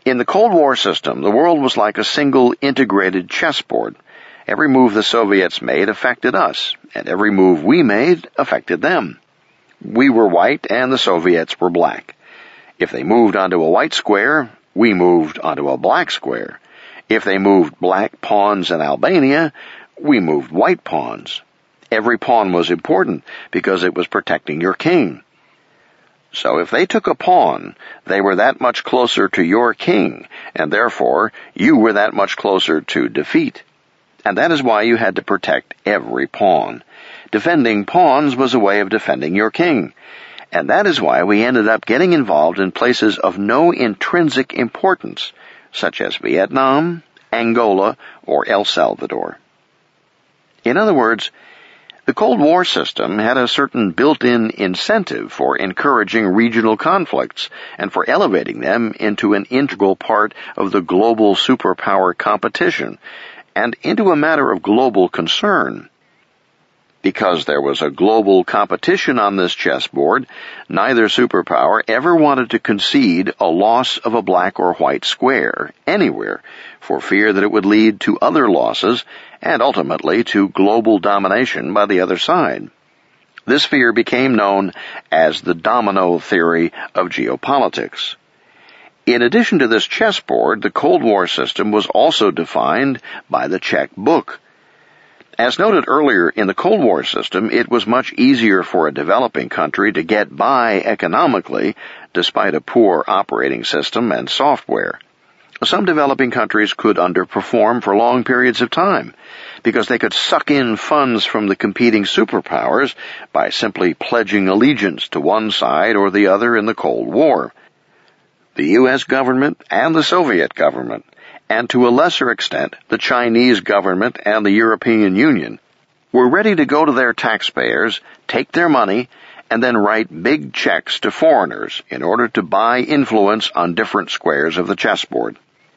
In the Cold War system, the world was like a single integrated chessboard. Every move the Soviets made affected us, and every move we made affected them. We were white and the Soviets were black. If they moved onto a white square, we moved onto a black square. If they moved black pawns in Albania, we moved white pawns. Every pawn was important because it was protecting your king. So if they took a pawn, they were that much closer to your king, and therefore you were that much closer to defeat. And that is why you had to protect every pawn. Defending pawns was a way of defending your king. And that is why we ended up getting involved in places of no intrinsic importance, such as Vietnam, Angola, or El Salvador. In other words, the Cold War system had a certain built-in incentive for encouraging regional conflicts and for elevating them into an integral part of the global superpower competition and into a matter of global concern. Because there was a global competition on this chessboard, neither superpower ever wanted to concede a loss of a black or white square anywhere for fear that it would lead to other losses and ultimately to global domination by the other side. This fear became known as the domino theory of geopolitics. In addition to this chessboard, the Cold War system was also defined by the checkbook. As noted earlier, in the Cold War system, it was much easier for a developing country to get by economically despite a poor operating system and software. Some developing countries could underperform for long periods of time because they could suck in funds from the competing superpowers by simply pledging allegiance to one side or the other in the Cold War. The U.S. government and the Soviet government, and to a lesser extent the Chinese government and the European Union, were ready to go to their taxpayers, take their money, and then write big checks to foreigners in order to buy influence on different squares of the chessboard.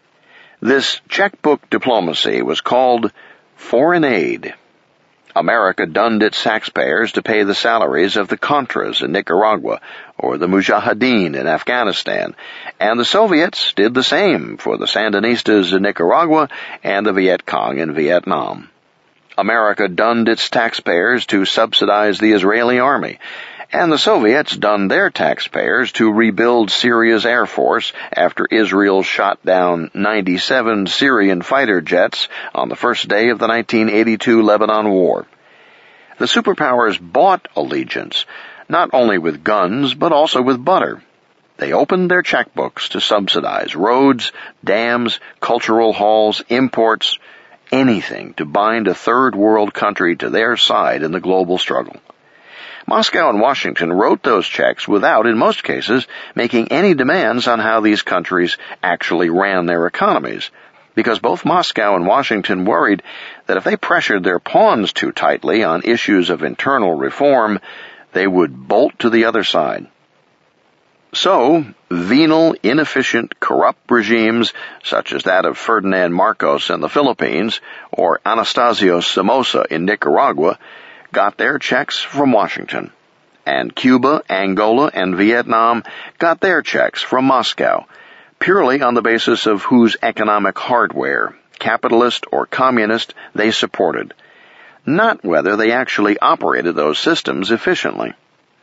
This checkbook diplomacy was called foreign aid. America dunned its taxpayers to pay the salaries of the Contras in Nicaragua or the Mujahideen in Afghanistan, and the Soviets did the same for the Sandinistas in Nicaragua and the Viet Cong in Vietnam. America dunned its taxpayers to subsidize the Israeli army, and the Soviets dunned their taxpayers to rebuild Syria's air force after Israel shot down 97 Syrian fighter jets on the first day of the 1982 Lebanon War. The superpowers bought allegiance, not only with guns but also with butter. They opened their checkbooks to subsidize roads, dams, cultural halls, imports, anything to bind a third world country to their side in the global struggle. Moscow and Washington wrote those checks without, in most cases, making any demands on how these countries actually ran their economies, because both Moscow and Washington worried that if they pressured their pawns too tightly on issues of internal reform, they would bolt to the other side. So, venal, inefficient, corrupt regimes, such as that of Ferdinand Marcos in the Philippines or Anastasio Somoza in Nicaragua, got their checks from Washington, and Cuba, Angola, and Vietnam got their checks from Moscow, purely on the basis of whose economic hardware, capitalist or communist, they supported, not whether they actually operated those systems efficiently.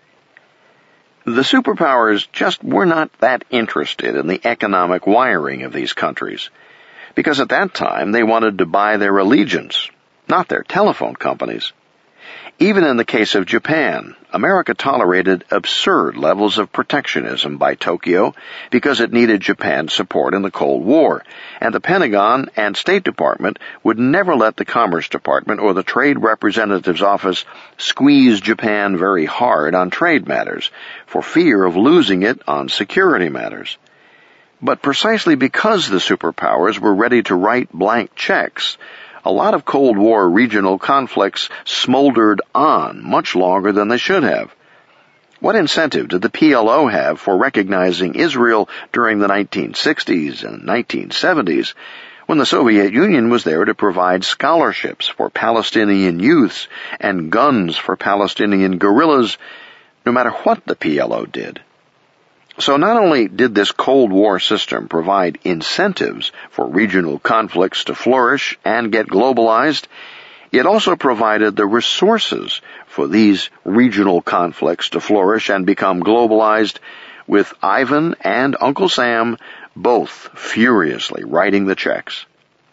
The superpowers just were not that interested in the economic wiring of these countries, because at that time they wanted to buy their allegiance, not their telephone companies. Even in the case of Japan, America tolerated absurd levels of protectionism by Tokyo because it needed Japan's support in the Cold War, and the Pentagon and State Department would never let the Commerce Department or the Trade Representative's Office squeeze Japan very hard on trade matters, for fear of losing it on security matters. But precisely because the superpowers were ready to write blank checks, a lot of Cold War regional conflicts smoldered on much longer than they should have. What incentive did the PLO have for recognizing Israel during the 1960s and 1970s, when the Soviet Union was there to provide scholarships for Palestinian youths and guns for Palestinian guerrillas, no matter what the PLO did? So not only did this Cold War system provide incentives for regional conflicts to flourish and get globalized, it also provided the resources for these regional conflicts to flourish and become globalized, with Ivan and Uncle Sam both furiously writing the checks.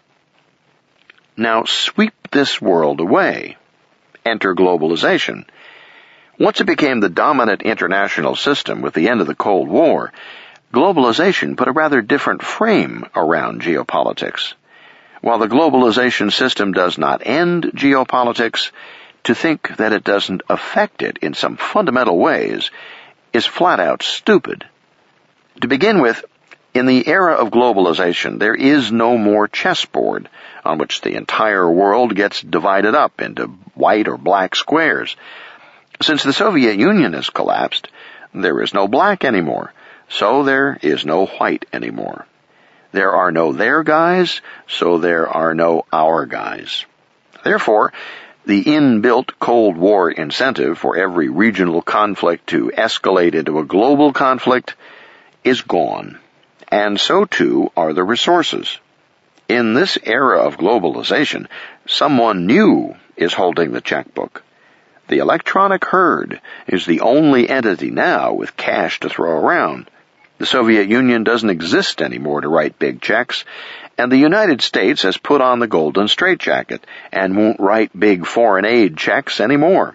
Now sweep this world away. Enter globalization. Once it became the dominant international system with the end of the Cold War, globalization put a rather different frame around geopolitics. While the globalization system does not end geopolitics, to think that it doesn't affect it in some fundamental ways is flat out stupid. To begin with, in the era of globalization, there is no more chessboard on which the entire world gets divided up into white or black squares. Since the Soviet Union has collapsed, there is no black anymore, so there is no white anymore. There are no their guys, so there are no our guys. Therefore, the inbuilt Cold War incentive for every regional conflict to escalate into a global conflict is gone, and so too are the resources. In this era of globalization, someone new is holding the checkbook. The electronic herd is the only entity now with cash to throw around. The Soviet Union doesn't exist anymore to write big checks, and the United States has put on the golden straitjacket and won't write big foreign aid checks anymore.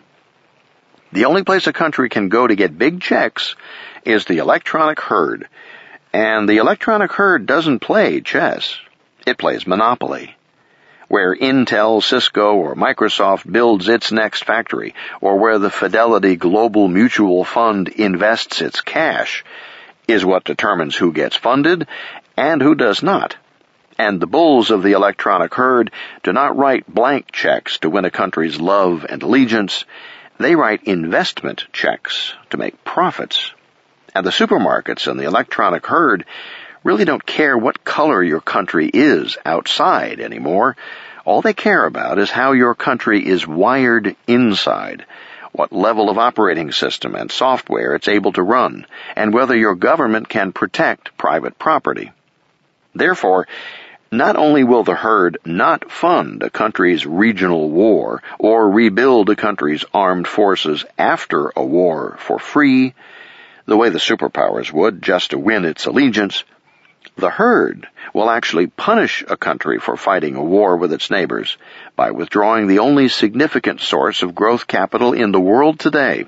The only place a country can go to get big checks is the electronic herd, and the electronic herd doesn't play chess. It plays Monopoly. Where Intel, Cisco, or Microsoft builds its next factory, or where the Fidelity Global Mutual Fund invests its cash, is what determines who gets funded and who does not. And the bulls of the electronic herd do not write blank checks to win a country's love and allegiance. They write investment checks to make profits. And the supermarkets and the electronic herd really don't care what color your country is outside anymore. All they care about is how your country is wired inside, what level of operating system and software it's able to run, and whether your government can protect private property. Therefore, not only will the herd not fund a country's regional war or rebuild a country's armed forces after a war for free, the way the superpowers would just to win its allegiance, the herd will actually punish a country for fighting a war with its neighbors by withdrawing the only significant source of growth capital in the world today.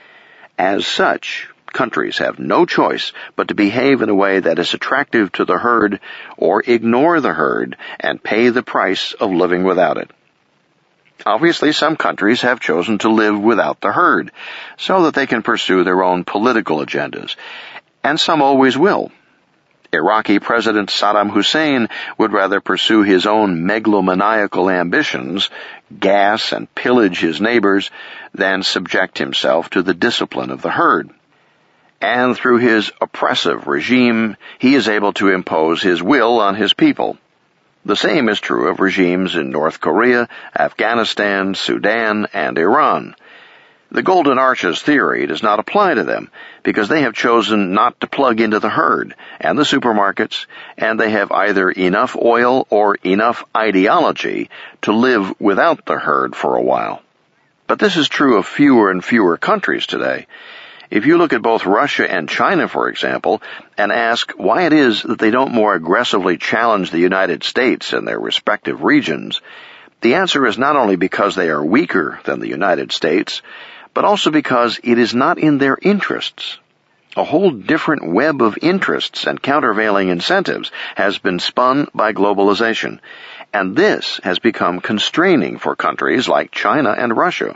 As such, countries have no choice but to behave in a way that is attractive to the herd or ignore the herd and pay the price of living without it. Obviously, some countries have chosen to live without the herd so that they can pursue their own political agendas, and some always will. Iraqi President Saddam Hussein would rather pursue his own megalomaniacal ambitions, gas and pillage his neighbors, than subject himself to the discipline of the herd. And through his oppressive regime, he is able to impose his will on his people. The same is true of regimes in North Korea, Afghanistan, Sudan, and Iran. The Golden Arches theory does not apply to them because they have chosen not to plug into the herd and the supermarkets, and they have either enough oil or enough ideology to live without the herd for a while. But this is true of fewer and fewer countries today. If you look at both Russia and China, for example, and ask why it is that they don't more aggressively challenge the United States in their respective regions, the answer is not only because they are weaker than the United States, but also because it is not in their interests. A whole different web of interests and countervailing incentives has been spun by globalization, and this has become constraining for countries like China and Russia.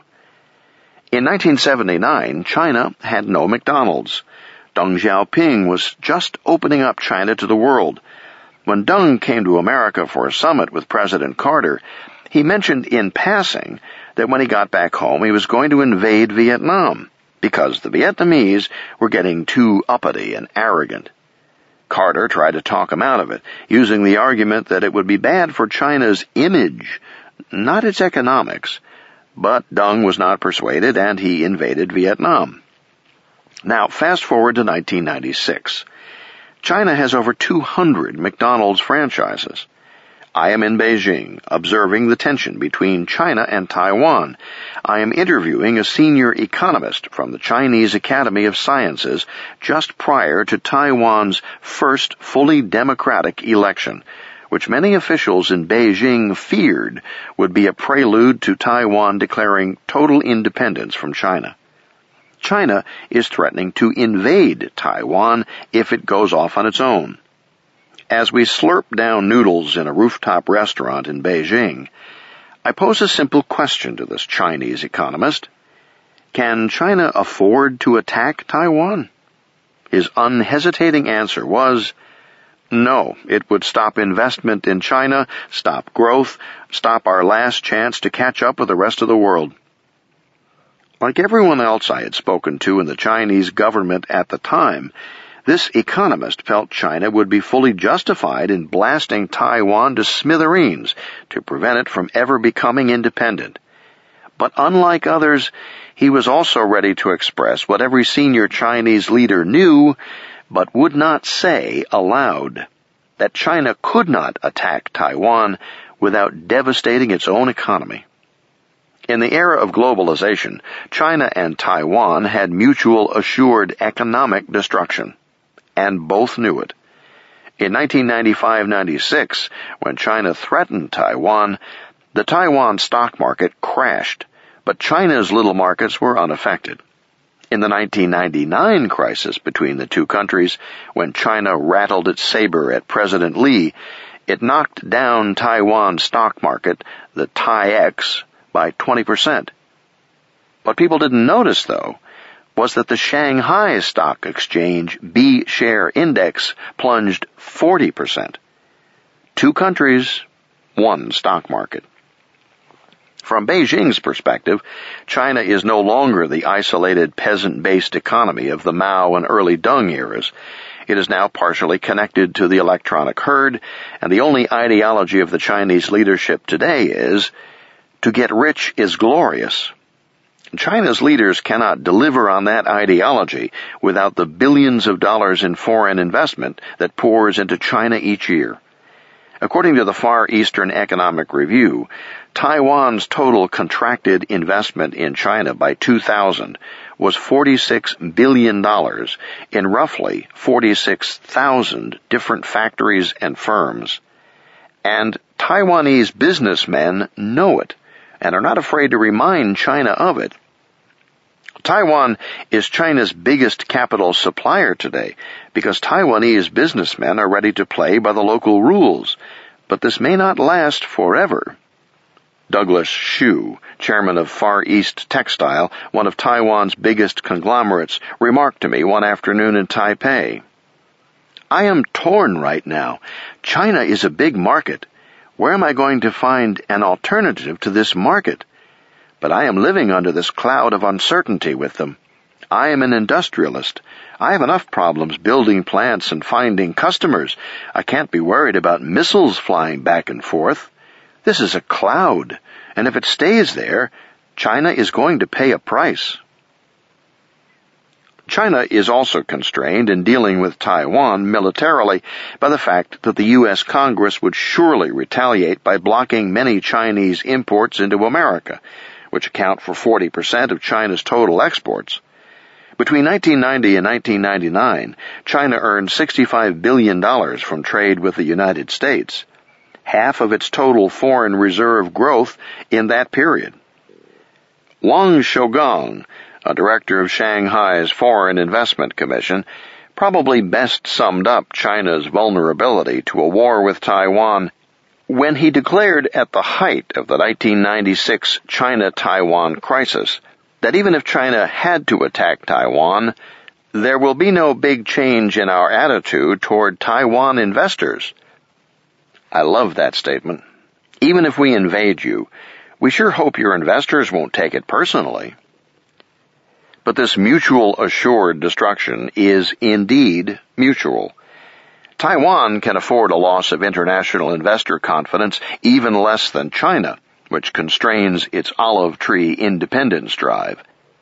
In 1979, China had no McDonald's. Deng Xiaoping was just opening up China to the world. When Deng came to America for a summit with President Carter, he mentioned in passing that when he got back home he was going to invade Vietnam because the Vietnamese were getting too uppity and arrogant. Carter tried to talk him out of it, using the argument that it would be bad for China's image, not its economics. But Deng was not persuaded, and he invaded Vietnam. Now, fast forward to 1996. China has over 200 McDonald's franchises. I am in Beijing, observing the tension between China and Taiwan. I am interviewing a senior economist from the Chinese Academy of Sciences just prior to Taiwan's first fully democratic election, which many officials in Beijing feared would be a prelude to Taiwan declaring total independence from China. China is threatening to invade Taiwan if it goes off on its own. As we slurp down noodles in a rooftop restaurant in Beijing, I pose a simple question to this Chinese economist. Can China afford to attack Taiwan? His unhesitating answer was, no, it would stop investment in China, stop growth, stop our last chance to catch up with the rest of the world. Like everyone else I had spoken to in the Chinese government at the time, this economist felt China would be fully justified in blasting Taiwan to smithereens to prevent it from ever becoming independent. But unlike others, he was also ready to express what every senior Chinese leader knew but would not say aloud, that China could not attack Taiwan without devastating its own economy. In the era of globalization, China and Taiwan had mutual assured economic destruction. And both knew it. In 1995-96, when China threatened Taiwan, the Taiwan stock market crashed, but China's little markets were unaffected. In the 1999 crisis between the two countries, when China rattled its saber at President Lee, it knocked down Taiwan's stock market, the TAIEX, by 20%. What people didn't notice, though, was that the Shanghai Stock Exchange B-share index plunged 40%. Two countries, one stock market. From Beijing's perspective, China is no longer the isolated peasant-based economy of the Mao and early Deng eras. It is now partially connected to the electronic herd, and the only ideology of the Chinese leadership today is, to get rich is glorious. China's leaders cannot deliver on that ideology without the billions of dollars in foreign investment that pours into China each year. According to the Far Eastern Economic Review, Taiwan's total contracted investment in China by 2000 was $46 billion in roughly 46,000 different factories and firms. And Taiwanese businessmen know it and are not afraid to remind China of it. Taiwan is China's biggest capital supplier today because Taiwanese businessmen are ready to play by the local rules, but this may not last forever. Douglas Hsu, chairman of Far East Textile, one of Taiwan's biggest conglomerates, remarked to me one afternoon in Taipei, I am torn right now. China is a big market. Where am I going to find an alternative to this market? But I am living under this cloud of uncertainty with them. I am an industrialist. I have enough problems building plants and finding customers. I can't be worried about missiles flying back and forth. This is a cloud, and if it stays there, China is going to pay a price. China is also constrained in dealing with Taiwan militarily by the fact that the U.S. Congress would surely retaliate by blocking many Chinese imports into America, which account for 40% of China's total exports. Between 1990 and 1999, China earned $65 billion from trade with the United States, half of its total foreign reserve growth in that period. Wang Shougang, a director of Shanghai's Foreign Investment Commission, probably best summed up China's vulnerability to a war with Taiwan when he declared at the height of the 1996 China-Taiwan crisis that even if China had to attack Taiwan, there will be no big change in our attitude toward Taiwan investors. I love that statement. Even if we invade you, we sure hope your investors won't take it personally. But this mutual assured destruction is indeed mutual. Taiwan can afford a loss of international investor confidence even less than China, which constrains its olive tree independence drive.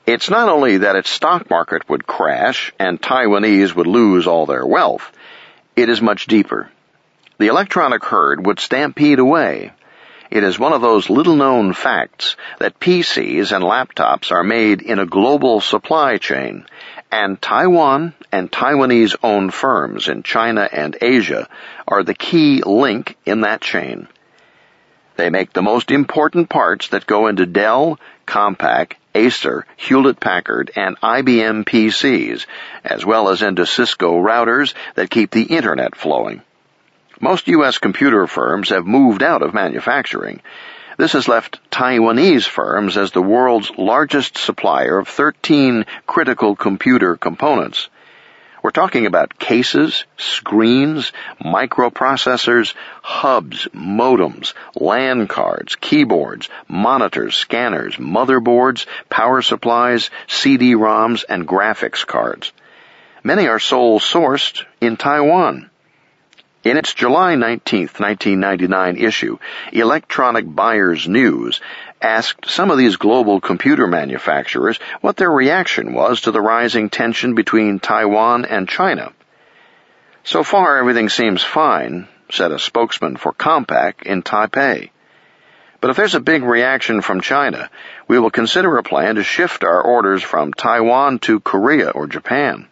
It's not only that its stock market would crash and Taiwanese would lose all their wealth, it is much deeper. The electronic herd would stampede away. It is one of those little-known facts that PCs and laptops are made in a global supply chain, and Taiwan and Taiwanese-owned firms in China and Asia are the key link in that chain. They make the most important parts that go into Dell, Compaq, Acer, Hewlett-Packard, and IBM PCs, as well as into Cisco routers that keep the Internet flowing. Most U.S. computer firms have moved out of manufacturing. This has left Taiwanese firms as the world's largest supplier of 13 critical computer components. We're talking about cases, screens, microprocessors, hubs, modems, LAN cards, keyboards, monitors, scanners, motherboards, power supplies, CD-ROMs, and graphics cards. Many are sole-sourced in Taiwan. In its July 19, 1999 issue, Electronic Buyers News asked some of these global computer manufacturers what their reaction was to the rising tension between Taiwan and China. "So far, everything seems fine," said a spokesman for Compaq in Taipei. "But if there's a big reaction from China, we will consider a plan to shift our orders from Taiwan to Korea or Japan."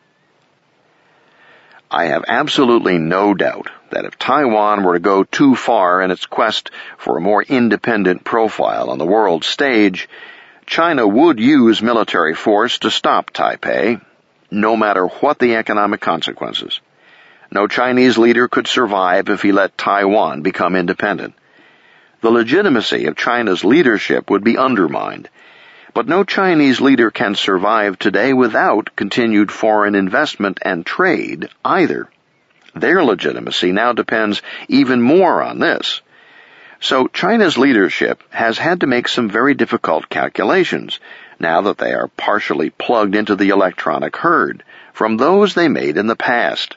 I have absolutely no doubt that if Taiwan were to go too far in its quest for a more independent profile on the world stage, China would use military force to stop Taipei, no matter what the economic consequences. No Chinese leader could survive if he let Taiwan become independent. The legitimacy of China's leadership would be undermined. But no Chinese leader can survive today without continued foreign investment and trade either. Their legitimacy now depends even more on this. So China's leadership has had to make some very difficult calculations now that they are partially plugged into the electronic herd from those they made in the past.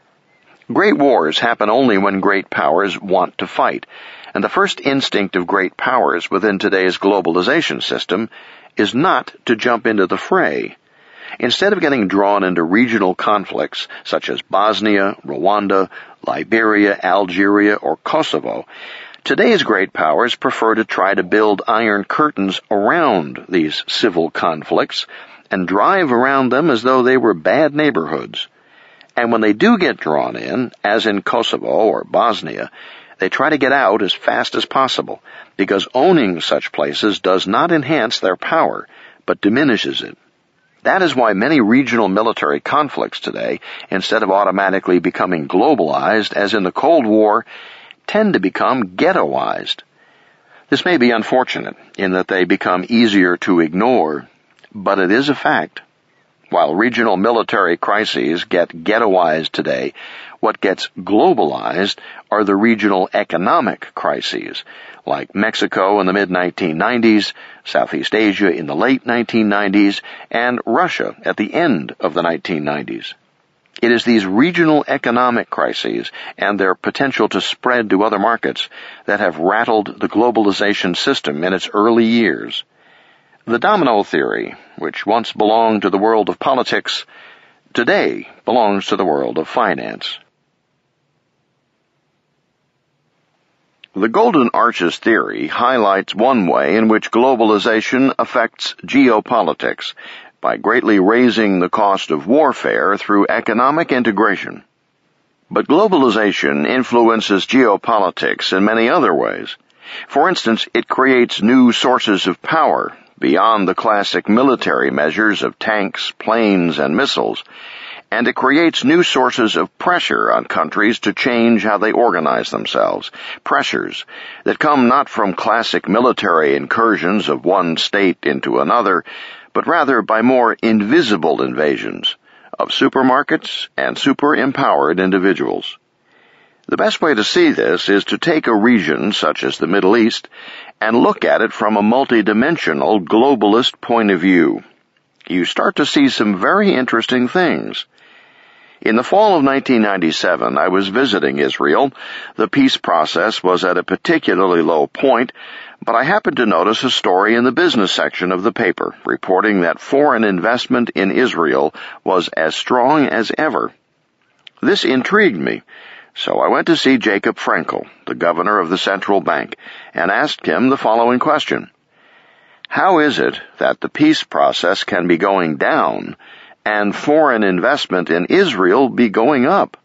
Great wars happen only when great powers want to fight, and the first instinct of great powers within today's globalization system is not to jump into the fray. Instead of getting drawn into regional conflicts such as Bosnia, Rwanda, Liberia, Algeria, or Kosovo, today's great powers prefer to try to build iron curtains around these civil conflicts and drive around them as though they were bad neighborhoods. And when they do get drawn in, as in Kosovo or Bosnia, they try to get out as fast as possible, because owning such places does not enhance their power, but diminishes it. That is why many regional military conflicts today, instead of automatically becoming globalized, as in the Cold War, tend to become ghettoized. This may be unfortunate, in that they become easier to ignore, but it is a fact. While regional military crises get ghettoized today, what gets globalized are the regional economic crises, like Mexico in the mid-1990s, Southeast Asia in the late 1990s, and Russia at the end of the 1990s. It is these regional economic crises and their potential to spread to other markets that have rattled the globalization system in its early years. The domino theory, which once belonged to the world of politics, today belongs to the world of finance. The Golden Arches theory highlights one way in which globalization affects geopolitics by greatly raising the cost of warfare through economic integration. But globalization influences geopolitics in many other ways. For instance, it creates new sources of power beyond the classic military measures of tanks, planes, and missiles, and it creates new sources of pressure on countries to change how they organize themselves, pressures that come not from classic military incursions of one state into another, but rather by more invisible invasions of supermarkets and super-empowered individuals. The best way to see this is to take a region such as the Middle East and look at it from a multidimensional globalist point of view. You start to see some very interesting things. In the fall of 1997, I was visiting Israel. The peace process was at a particularly low point, but I happened to notice a story in the business section of the paper reporting that foreign investment in Israel was as strong as ever. This intrigued me, so I went to see Jacob Frenkel, the governor of the central bank, and asked him the following question. How is it that the peace process can be going down and foreign investment in Israel be going up?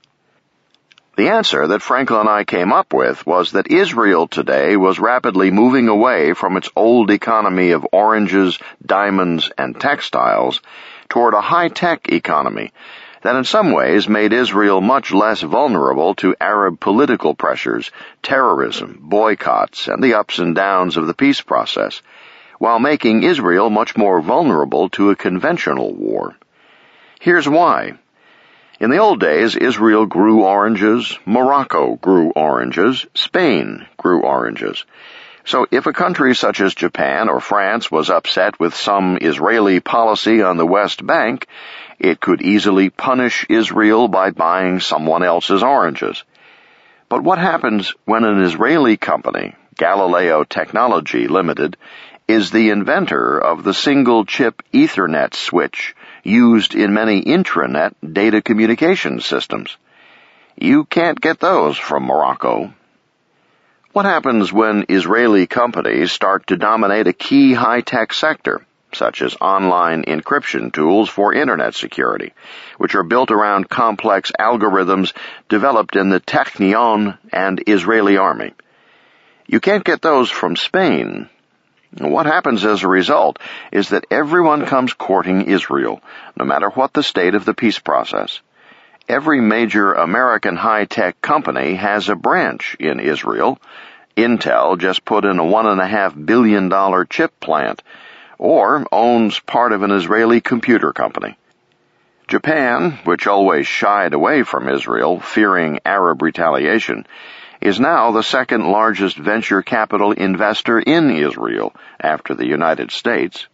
The answer that Frenkel and I came up with was that Israel today was rapidly moving away from its old economy of oranges, diamonds, and textiles toward a high-tech economy that in some ways made Israel much less vulnerable to Arab political pressures, terrorism, boycotts, and the ups and downs of the peace process, while making Israel much more vulnerable to a conventional war. Here's why. In the old days, Israel grew oranges, Morocco grew oranges, Spain grew oranges. So if a country such as Japan or France was upset with some Israeli policy on the West Bank, it could easily punish Israel by buying someone else's oranges. But what happens when an Israeli company, Galileo Technology Limited, is the inventor of the single-chip Ethernet switch used in many intranet data communication systems? You can't get those from Morocco. What happens when Israeli companies start to dominate a key high-tech sector, such as online encryption tools for Internet security, which are built around complex algorithms developed in the Technion and Israeli army? You can't get those from Spain. What happens as a result is that everyone comes courting Israel, no matter what the state of the peace process. Every major American high-tech company has a branch in Israel. Intel just put in a $1.5 billion chip plant, or owns part of an Israeli computer company. Japan, which always shied away from Israel, fearing Arab retaliation, is now the second largest venture capital investor in Israel after the United States.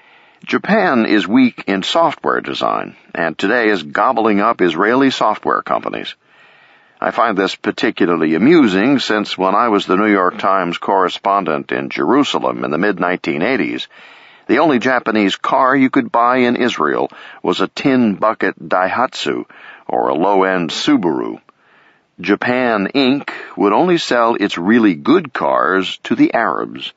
Japan is weak in software design, and today is gobbling up Israeli software companies. I find this particularly amusing since when I was the New York Times correspondent in Jerusalem in the mid-1980s, the only Japanese car you could buy in Israel was a tin bucket Daihatsu or a low-end Subaru. Japan Inc. would only sell its really good cars to the Arabs.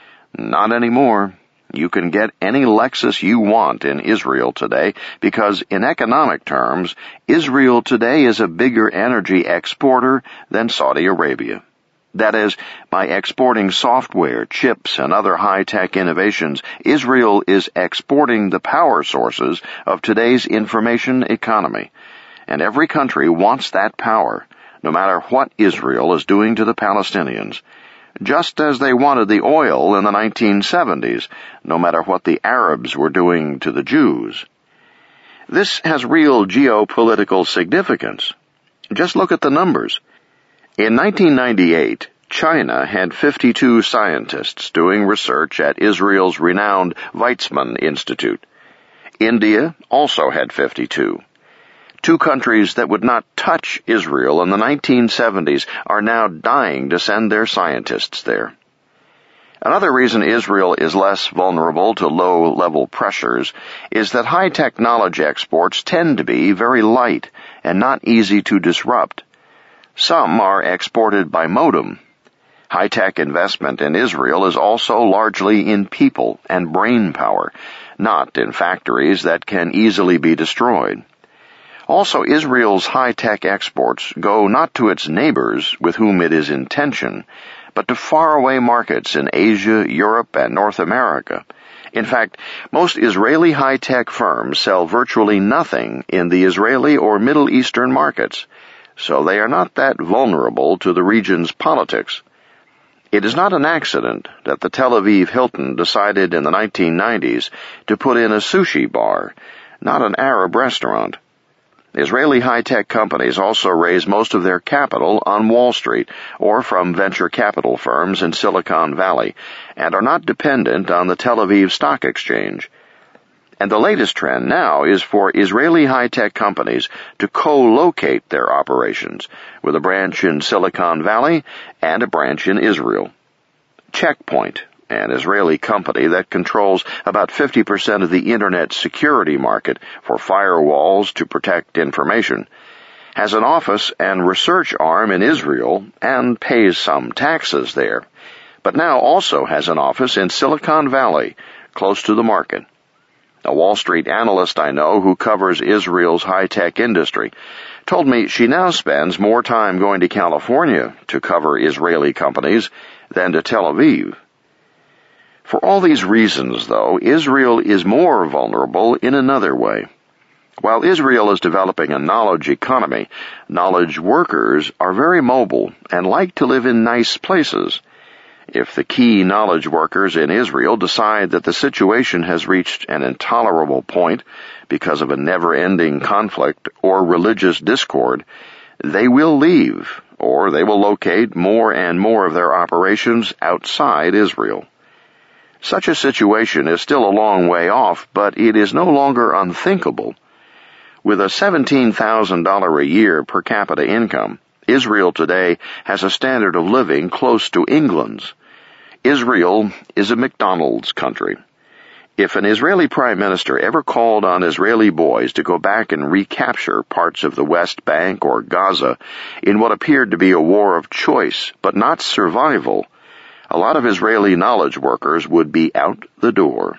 Not anymore. You can get any Lexus you want in Israel today because, in economic terms, Israel today is a bigger energy exporter than Saudi Arabia. That is, by exporting software, chips, and other high-tech innovations, Israel is exporting the power sources of today's information economy. And every country wants that power, no matter what Israel is doing to the Palestinians, just as they wanted the oil in the 1970s, no matter what the Arabs were doing to the Jews. This has real geopolitical significance. Just look at the numbers. In 1998, China had 52 scientists doing research at Israel's renowned Weizmann Institute. India also had 52. Two countries that would not touch Israel in the 1970s are now dying to send their scientists there. Another reason Israel is less vulnerable to low-level pressures is that high-tech knowledge exports tend to be very light and not easy to disrupt. Some are exported by modem. High-tech investment in Israel is also largely in people and brain power, not in factories that can easily be destroyed. Also, Israel's high-tech exports go not to its neighbors with whom it is in tension, but to faraway markets in Asia, Europe, and North America. In fact, most Israeli high-tech firms sell virtually nothing in the Israeli or Middle Eastern markets, so they are not that vulnerable to the region's politics. It is not an accident that the Tel Aviv Hilton decided in the 1990s to put in a sushi bar, not an Arab restaurant. Israeli high-tech companies also raise most of their capital on Wall Street or from venture capital firms in Silicon Valley and are not dependent on the Tel Aviv Stock Exchange. And the latest trend now is for Israeli high-tech companies to co-locate their operations, with a branch in Silicon Valley and a branch in Israel. Check Point, an Israeli company that controls about 50% of the Internet security market for firewalls to protect information, has an office and research arm in Israel and pays some taxes there, but now also has an office in Silicon Valley, close to the market. A Wall Street analyst I know who covers Israel's high-tech industry told me she now spends more time going to California to cover Israeli companies than to Tel Aviv. For all these reasons, though, Israel is more vulnerable in another way. While Israel is developing a knowledge economy, knowledge workers are very mobile and like to live in nice places. If the key knowledge workers in Israel decide that the situation has reached an intolerable point because of a never-ending conflict or religious discord, they will leave, or they will locate more and more of their operations outside Israel. Such a situation is still a long way off, but it is no longer unthinkable. With a $17,000 a year per capita income, Israel today has a standard of living close to England's. Israel is a McDonald's country. If an Israeli prime minister ever called on Israeli boys to go back and recapture parts of the West Bank or Gaza in what appeared to be a war of choice, but not survival, a lot of Israeli knowledge workers would be out the door.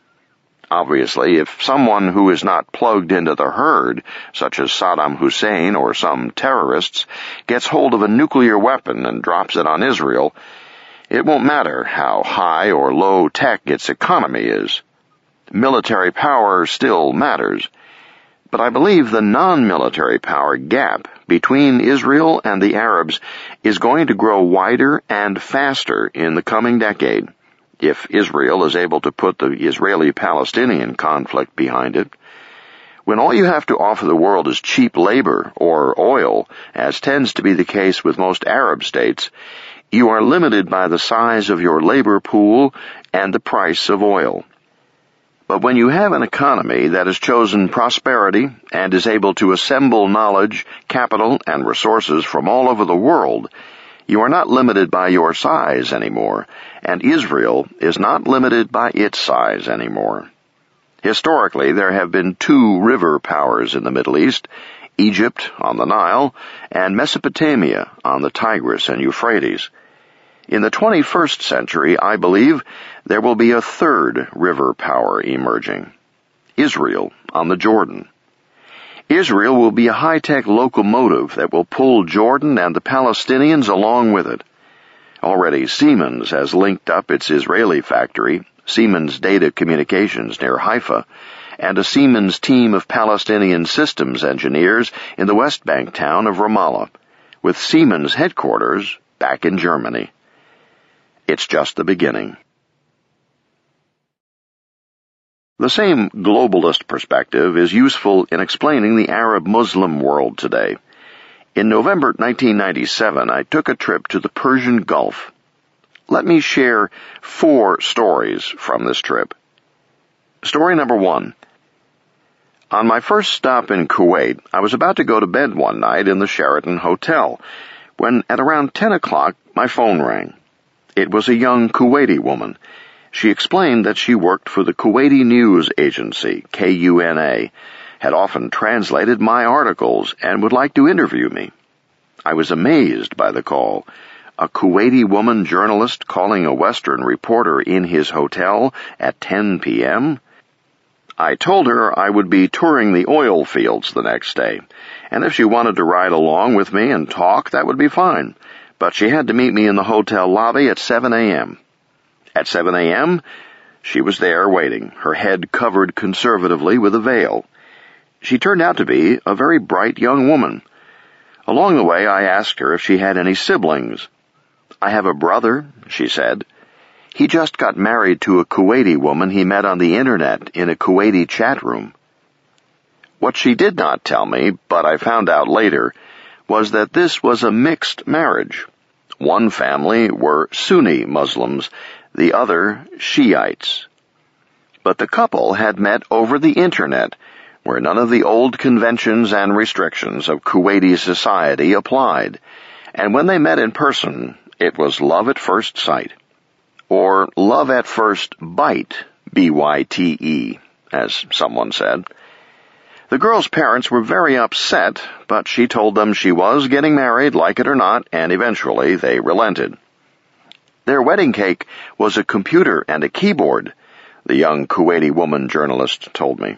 Obviously, if someone who is not plugged into the herd, such as Saddam Hussein or some terrorists, gets hold of a nuclear weapon and drops it on Israel, it won't matter how high or low tech its economy is. Military power still matters. But I believe the non-military power gap between Israel and the Arabs is going to grow wider and faster in the coming decade, if Israel is able to put the Israeli-Palestinian conflict behind it. When all you have to offer the world is cheap labor or oil, as tends to be the case with most Arab states, you are limited by the size of your labor pool and the price of oil. But when you have an economy that has chosen prosperity and is able to assemble knowledge, capital, and resources from all over the world, you are not limited by your size anymore, and Israel is not limited by its size anymore. Historically, there have been two river powers in the Middle East, Egypt on the Nile, and Mesopotamia on the Tigris and Euphrates. In the 21st century, I believe, there will be a third river power emerging, Israel on the Jordan. Israel will be a high-tech locomotive that will pull Jordan and the Palestinians along with it. Already Siemens has linked up its Israeli factory, Siemens Data Communications near Haifa, and a Siemens team of Palestinian systems engineers in the West Bank town of Ramallah, with Siemens headquarters back in Germany. It's just the beginning. The same globalist perspective is useful in explaining the Arab-Muslim world today. In November 1997, I took a trip to the Persian Gulf. Let me share 4 stories from this trip. Story number 1. On my first stop in Kuwait, I was about to go to bed one night in the Sheraton Hotel, when at around 10 o'clock my phone rang. It was a young Kuwaiti woman. She explained that she worked for the Kuwaiti News Agency, KUNA, had often translated my articles, and would like to interview me. I was amazed by the call. A Kuwaiti woman journalist calling a Western reporter in his hotel at 10 p.m.? I told her I would be touring the oil fields the next day, and if she wanted to ride along with me and talk, that would be fine. But she had to meet me in the hotel lobby at 7 a.m. At 7 a.m., she was there waiting, her head covered conservatively with a veil. She turned out to be a very bright young woman. Along the way, I asked her if she had any siblings. "I have a brother," she said. "He just got married to a Kuwaiti woman he met on the Internet in a Kuwaiti chat room." What she did not tell me, but I found out later, was that this was a mixed marriage. One family were Sunni Muslims, the other Shiites. But the couple had met over the Internet, where none of the old conventions and restrictions of Kuwaiti society applied. And when they met in person, it was love at first sight. Or love at first bite, B-Y-T-E, as someone said. The girl's parents were very upset, but she told them she was getting married, like it or not, and eventually they relented. Their wedding cake was a computer and a keyboard, the young Kuwaiti woman journalist told me.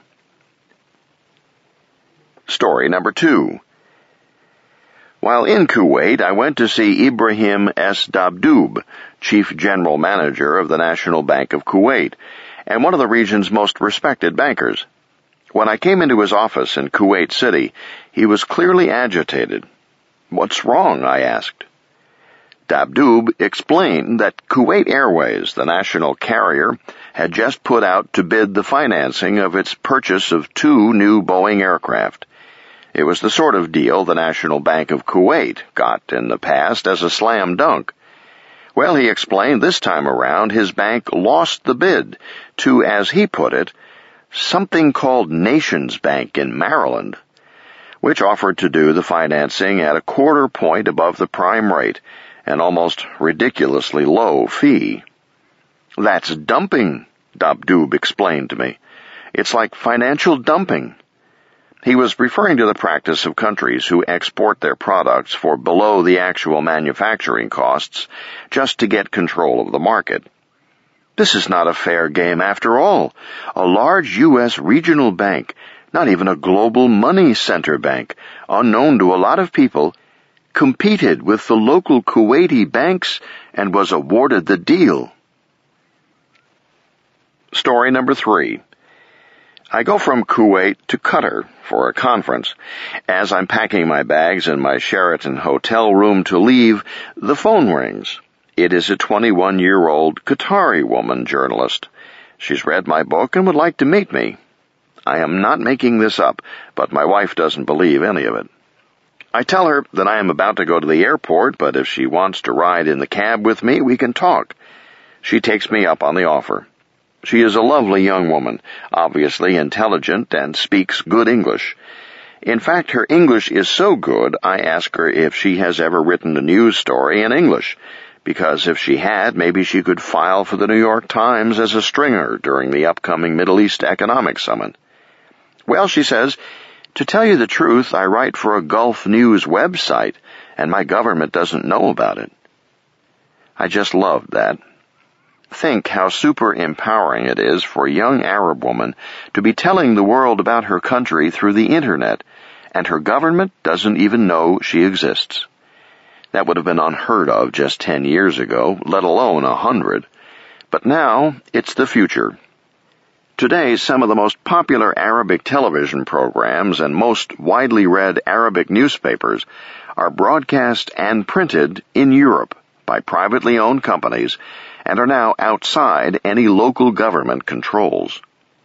Story number 2. While in Kuwait, I went to see Ibrahim S. Dabdoub, Chief General Manager of the National Bank of Kuwait, and one of the region's most respected bankers. When I came into his office in Kuwait City, he was clearly agitated. "What's wrong?" I asked. Dabdoub explained that Kuwait Airways, the national carrier, had just put out to bid the financing of its purchase of 2 new Boeing aircraft. It was the sort of deal the National Bank of Kuwait got in the past as a slam dunk. Well, he explained, this time around his bank lost the bid to, as he put it, something called Nations Bank in Maryland, which offered to do the financing at a 1/4 point above the prime rate, an almost ridiculously low fee. "That's dumping," Dabdoub explained to me. "It's like financial dumping." He was referring to the practice of countries who export their products for below the actual manufacturing costs just to get control of the market. This is not a fair game after all. A large U.S. regional bank, not even a global money center bank, unknown to a lot of people, competed with the local Kuwaiti banks and was awarded the deal. Story number 3. I go from Kuwait to Qatar for a conference. As I'm packing my bags in my Sheraton hotel room to leave, the phone rings. It is a 21-year-old Qatari woman journalist. She's read my book and would like to meet me. I am not making this up, but my wife doesn't believe any of it. I tell her that I am about to go to the airport, but if she wants to ride in the cab with me, we can talk. She takes me up on the offer. She is a lovely young woman, obviously intelligent, and speaks good English. In fact, her English is so good, I ask her if she has ever written a news story in English, because if she had, maybe she could file for the New York Times as a stringer during the upcoming Middle East Economic Summit. Well, she says, to tell you the truth, I write for a Gulf News website, and my government doesn't know about it. I just loved that. Think how super empowering it is for a young Arab woman to be telling the world about her country through the Internet, and her government doesn't even know she exists. That would have been unheard of just 10 years ago, let alone 100. But now, it's the future. Today, some of the most popular Arabic television programs and most widely read Arabic newspapers are broadcast and printed in Europe by privately owned companies and are now outside any local government controls.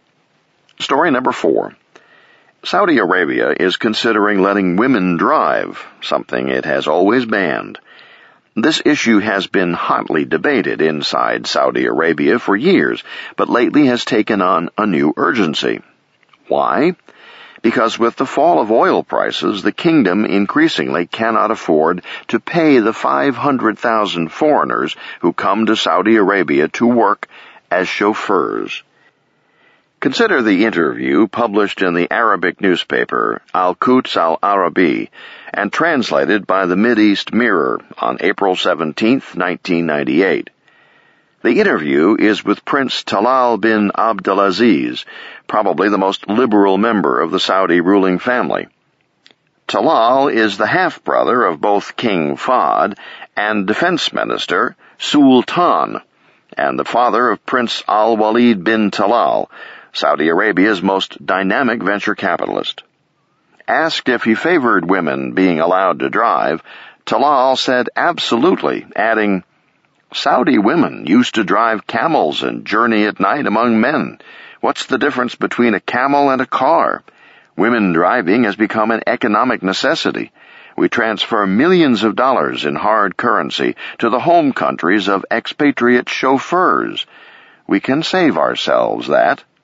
Story number 4. Saudi Arabia is considering letting women drive, something it has always banned. This issue has been hotly debated inside Saudi Arabia for years, but lately has taken on a new urgency. Why? Because with the fall of oil prices, the kingdom increasingly cannot afford to pay the 500,000 foreigners who come to Saudi Arabia to work as chauffeurs. Consider the interview published in the Arabic newspaper Al-Quds Al-Arabi and translated by the Mideast Mirror on April 17, 1998. The interview is with Prince Talal bin Abdulaziz, probably the most liberal member of the Saudi ruling family. Talal is the half-brother of both King Fahd and Defense Minister Sultan, and the father of Prince Al-Walid bin Talal, Saudi Arabia's most dynamic venture capitalist. Asked if he favored women being allowed to drive, Talal said absolutely, adding, "Saudi women used to drive camels and journey at night among men. What's the difference between a camel and a car? Women driving has become an economic necessity. We transfer millions of dollars in hard currency to the home countries of expatriate chauffeurs. We can save ourselves that,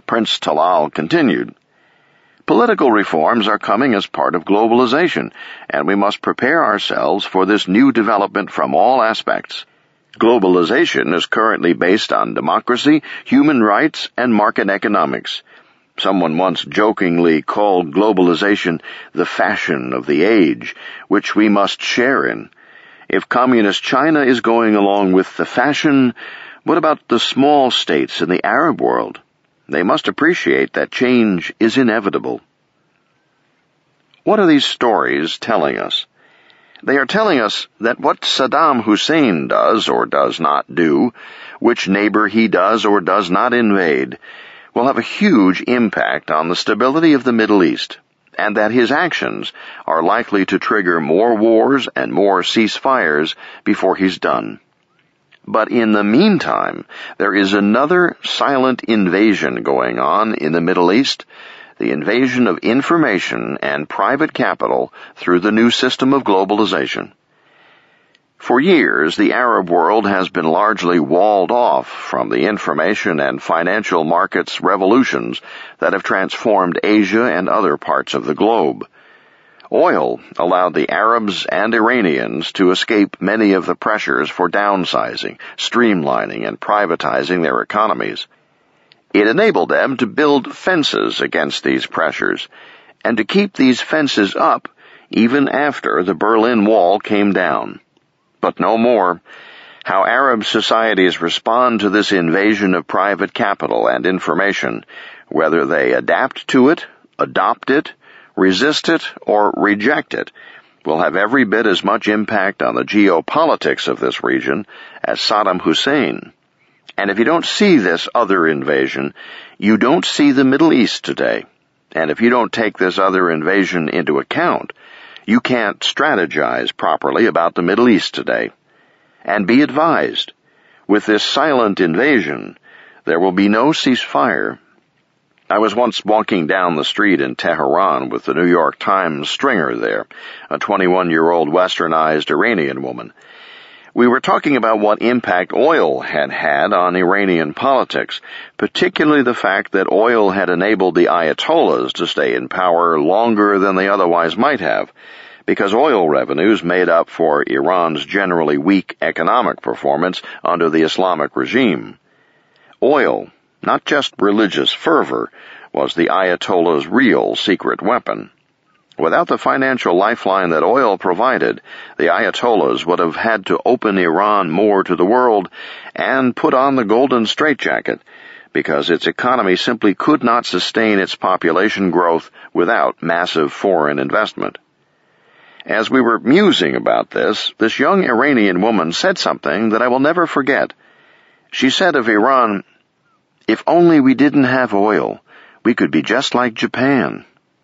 Prince Talal continued. Political reforms are coming as part of globalization, and we must prepare ourselves for this new development from all aspects. Globalization is currently based on democracy, human rights, and market economics. Someone once jokingly called globalization the fashion of the age, which we must share in. If communist China is going along with the fashion, what about the small states in the Arab world? They must appreciate that change is inevitable. What are these stories telling us? They are telling us that what Saddam Hussein does or does not do, which neighbor he does or does not invade, will have a huge impact on the stability of the Middle East, and that his actions are likely to trigger more wars and more ceasefires before he's done. But in the meantime, there is another silent invasion going on in the Middle East, the invasion of information and private capital through the new system of globalization. For years, the Arab world has been largely walled off from the information and financial markets revolutions that have transformed Asia and other parts of the globe. Oil allowed the Arabs and Iranians to escape many of the pressures for downsizing, streamlining, and privatizing their economies. It enabled them to build fences against these pressures, and to keep these fences up even after the Berlin Wall came down. But no more. How Arab societies respond to this invasion of private capital and information, whether they adapt to it, adopt it, resist it, or reject it, will have every bit as much impact on the geopolitics of this region as Saddam Hussein. And if you don't see this other invasion, you don't see the Middle East today. And if you don't take this other invasion into account, you can't strategize properly about the Middle East today. And be advised, with this silent invasion, there will be no ceasefire. I was once walking down the street in Tehran with the New York Times stringer there, a 21-year-old westernized Iranian woman. We were talking about what impact oil had had on Iranian politics, particularly the fact that oil had enabled the Ayatollahs to stay in power longer than they otherwise might have, because oil revenues made up for Iran's generally weak economic performance under the Islamic regime. Oil, not just religious fervor, was the Ayatollah's real secret weapon. Without the financial lifeline that oil provided, the Ayatollahs would have had to open Iran more to the world and put on the golden straitjacket, because its economy simply could not sustain its population growth without massive foreign investment. As we were musing about this young Iranian woman said something that I will never forget. She said of Iran, "If only we didn't have oil, we could be just like Japan."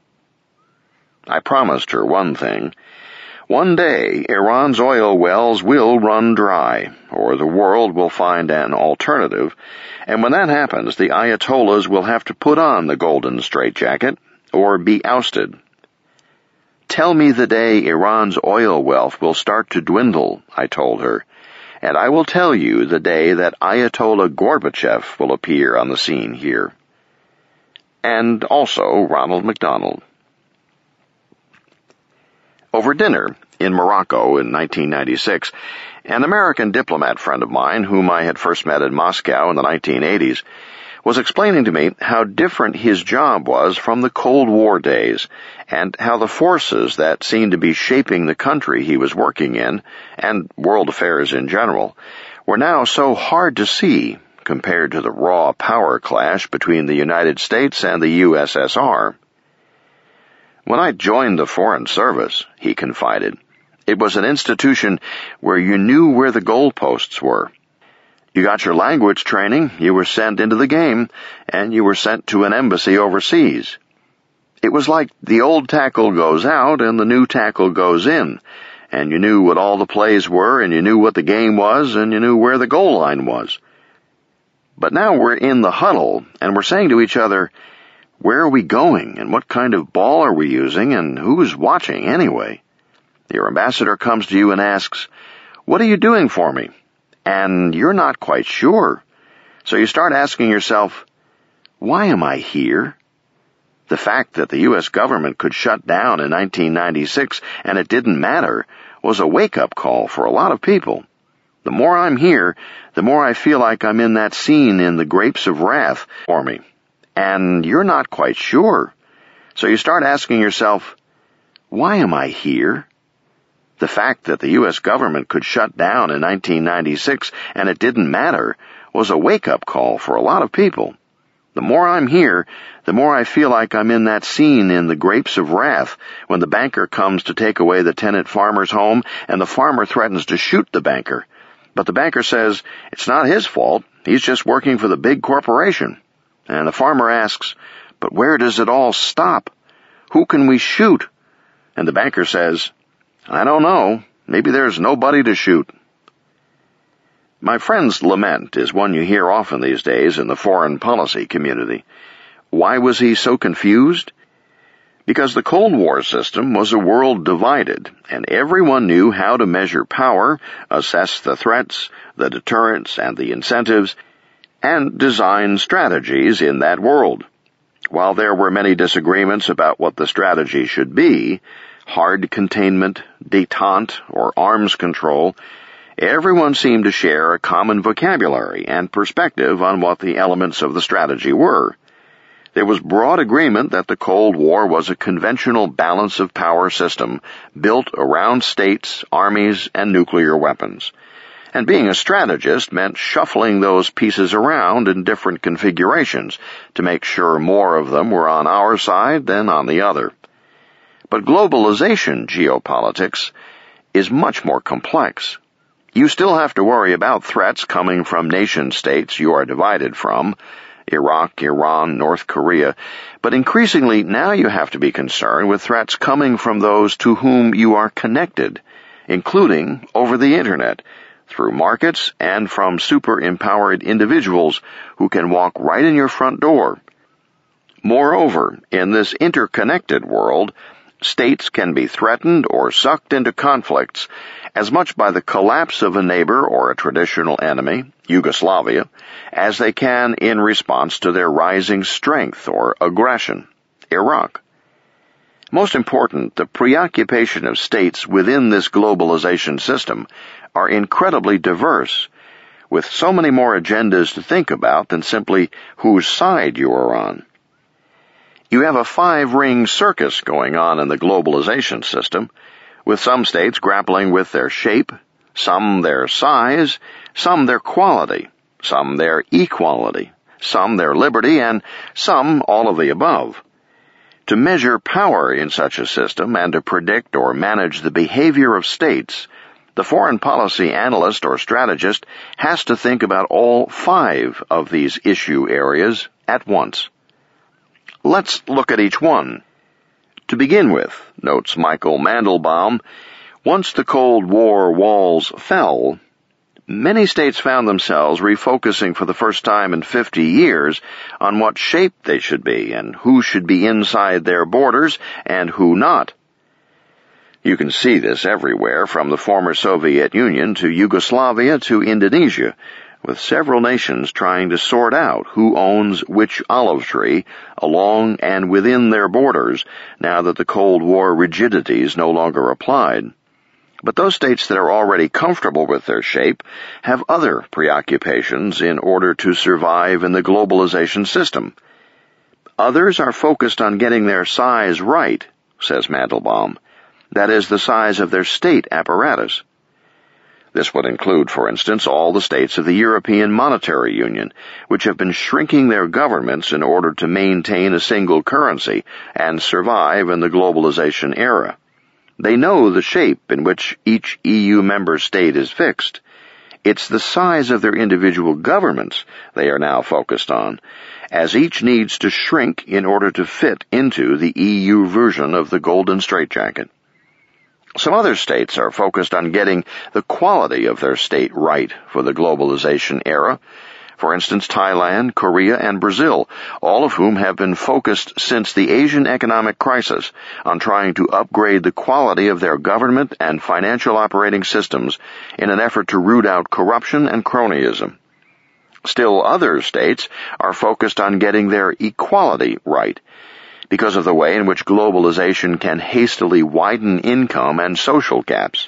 I promised her one thing. One day, Iran's oil wells will run dry, or the world will find an alternative, and when that happens, the Ayatollahs will have to put on the golden straitjacket, or be ousted. "Tell me the day Iran's oil wealth will start to dwindle," I told her, "and I will tell you the day that Ayatollah Gorbachev will appear on the scene here." And also Ronald McDonald. Over dinner in Morocco in 1996, an American diplomat friend of mine, whom I had first met in Moscow in the 1980s, was explaining to me how different his job was from the Cold War days, and how the forces that seemed to be shaping the country he was working in, and world affairs in general, were now so hard to see compared to the raw power clash between the United States and the USSR. "When I joined the Foreign Service," he confided, "it was an institution where you knew where the goalposts were. You got your language training, you were sent into the game, and you were sent to an embassy overseas. It was like the old tackle goes out and the new tackle goes in, and you knew what all the plays were, and you knew what the game was, and you knew where the goal line was. But now we're in the huddle, and we're saying to each other, where are we going, and what kind of ball are we using, and who's watching anyway? Your ambassador comes to you and asks, 'What are you doing for me?' And you're not quite sure. So you start asking yourself, Why am I here? The fact that the U.S. government could shut down in 1996 and it didn't matter was a wake-up call for a lot of people. The more I'm here, the more I feel like I'm in that scene in The Grapes of Wrath for me. And you're not quite sure. So you start asking yourself, why am I here? The fact that the U.S. government could shut down in 1996 and it didn't matter was a wake-up call for a lot of people. The more I'm here, the more I feel like I'm in that scene in The Grapes of Wrath when the banker comes to take away the tenant farmer's home and the farmer threatens to shoot the banker. But the banker says it's not his fault, he's just working for the big corporation. And the farmer asks, but where does it all stop? Who can we shoot? And the banker says, I don't know, maybe there's nobody to shoot. My friend's lament is one you hear often these days in the foreign policy community. Why was he so confused? Because the Cold War system was a world divided, and everyone knew how to measure power, assess the threats, the deterrents, and the incentives, and design strategies in that world. While there were many disagreements about what the strategy should be, hard containment, détente, or arms control, everyone seemed to share a common vocabulary and perspective on what the elements of the strategy were. There was broad agreement that the Cold War was a conventional balance of power system built around states, armies, and nuclear weapons. And being a strategist meant shuffling those pieces around in different configurations to make sure more of them were on our side than on the other. But globalization geopolitics is much more complex. You still have to worry about threats coming from nation-states you are divided from, Iraq, Iran, North Korea, but increasingly now you have to be concerned with threats coming from those to whom you are connected, including over the Internet, through markets and from super-empowered individuals who can walk right in your front door. Moreover, in this interconnected world, states can be threatened or sucked into conflicts as much by the collapse of a neighbor or a traditional enemy, Yugoslavia, as they can in response to their rising strength or aggression, Iraq. Most important, the preoccupation of states within this globalization system are incredibly diverse, with so many more agendas to think about than simply whose side you are on. You have a 5-ring circus going on in the globalization system, with some states grappling with their shape, some their size, some their quality, some their equality, some their liberty, and some all of the above. To measure power in such a system and to predict or manage the behavior of states, the foreign policy analyst or strategist has to think about all 5 of these issue areas at once. Let's look at each one. To begin with, notes Michael Mandelbaum, once the Cold War walls fell, many states found themselves refocusing for the first time in 50 years on what shape they should be and who should be inside their borders and who not. You can see this everywhere from the former Soviet Union to Yugoslavia to Indonesia, with several nations trying to sort out who owns which olive tree along and within their borders now that the Cold War rigidities no longer applied. But those states that are already comfortable with their shape have other preoccupations in order to survive in the globalization system. Others are focused on getting their size right, says Mandelbaum. That is, the size of their state apparatus. This would include, for instance, all the states of the European Monetary Union, which have been shrinking their governments in order to maintain a single currency and survive in the globalization era. They know the shape in which each EU member state is fixed. It's the size of their individual governments they are now focused on, as each needs to shrink in order to fit into the EU version of the golden straitjacket. Some other states are focused on getting the quality of their state right for the globalization era. For instance, Thailand, Korea, and Brazil, all of whom have been focused since the Asian economic crisis on trying to upgrade the quality of their government and financial operating systems in an effort to root out corruption and cronyism. Still other states are focused on getting their equality right, because of the way in which globalization can hastily widen income and social gaps.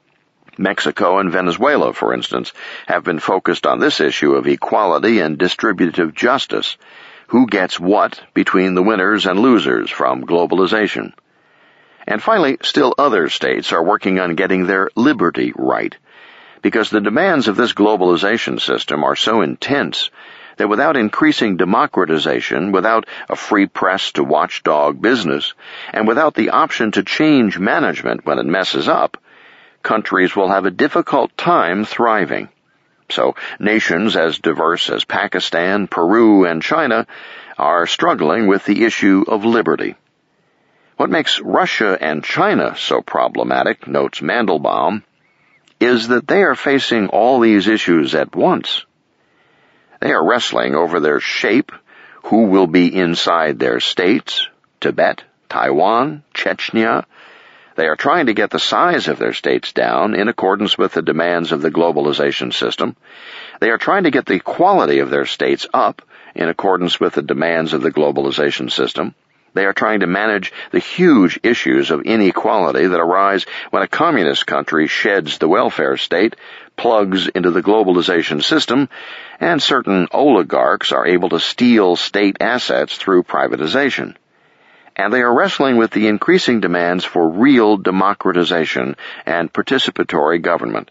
Mexico and Venezuela, for instance, have been focused on this issue of equality and distributive justice. Who gets what between the winners and losers from globalization? And finally, still other states are working on getting their liberty right, because the demands of this globalization system are so intense that without increasing democratization, without a free press to watchdog business, and without the option to change management when it messes up, countries will have a difficult time thriving. So nations as diverse as Pakistan, Peru, and China are struggling with the issue of liberty. What makes Russia and China so problematic, notes Mandelbaum, is that they are facing all these issues at once. They are wrestling over their shape, who will be inside their states, Tibet, Taiwan, Chechnya. They are trying to get the size of their states down in accordance with the demands of the globalization system. They are trying to get the quality of their states up in accordance with the demands of the globalization system. They are trying to manage the huge issues of inequality that arise when a communist country sheds the welfare state, plugs into the globalization system, and certain oligarchs are able to steal state assets through privatization. And they are wrestling with the increasing demands for real democratization and participatory government.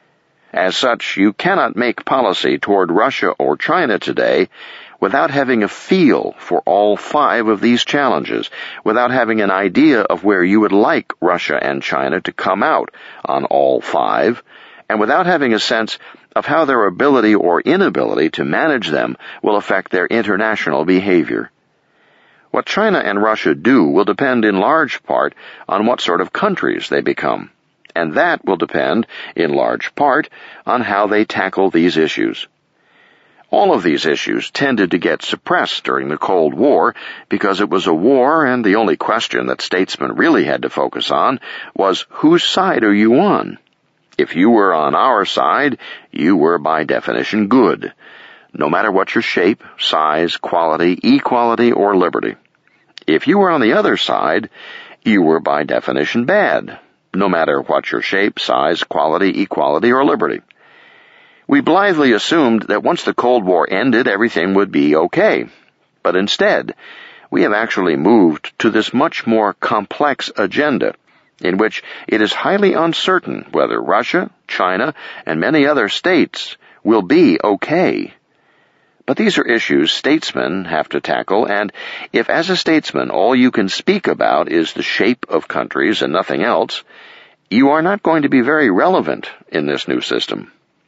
As such, you cannot make policy toward Russia or China today without having a feel for all 5 of these challenges, without having an idea of where you would like Russia and China to come out on all 5, and without having a sense of how their ability or inability to manage them will affect their international behavior. What China and Russia do will depend in large part on what sort of countries they become, and that will depend in large part on how they tackle these issues. All of these issues tended to get suppressed during the Cold War because it was a war, and the only question that statesmen really had to focus on was, whose side are you on? If you were on our side, you were by definition good, no matter what your shape, size, quality, equality, or liberty. If you were on the other side, you were by definition bad, no matter what your shape, size, quality, equality, or liberty. We blithely assumed that once the Cold War ended, everything would be okay. But instead, we have actually moved to this much more complex agenda, in which it is highly uncertain whether Russia, China, and many other states will be okay. But these are issues statesmen have to tackle, and if as a statesman all you can speak about is the shape of countries and nothing else, you are not going to be very relevant in this new system.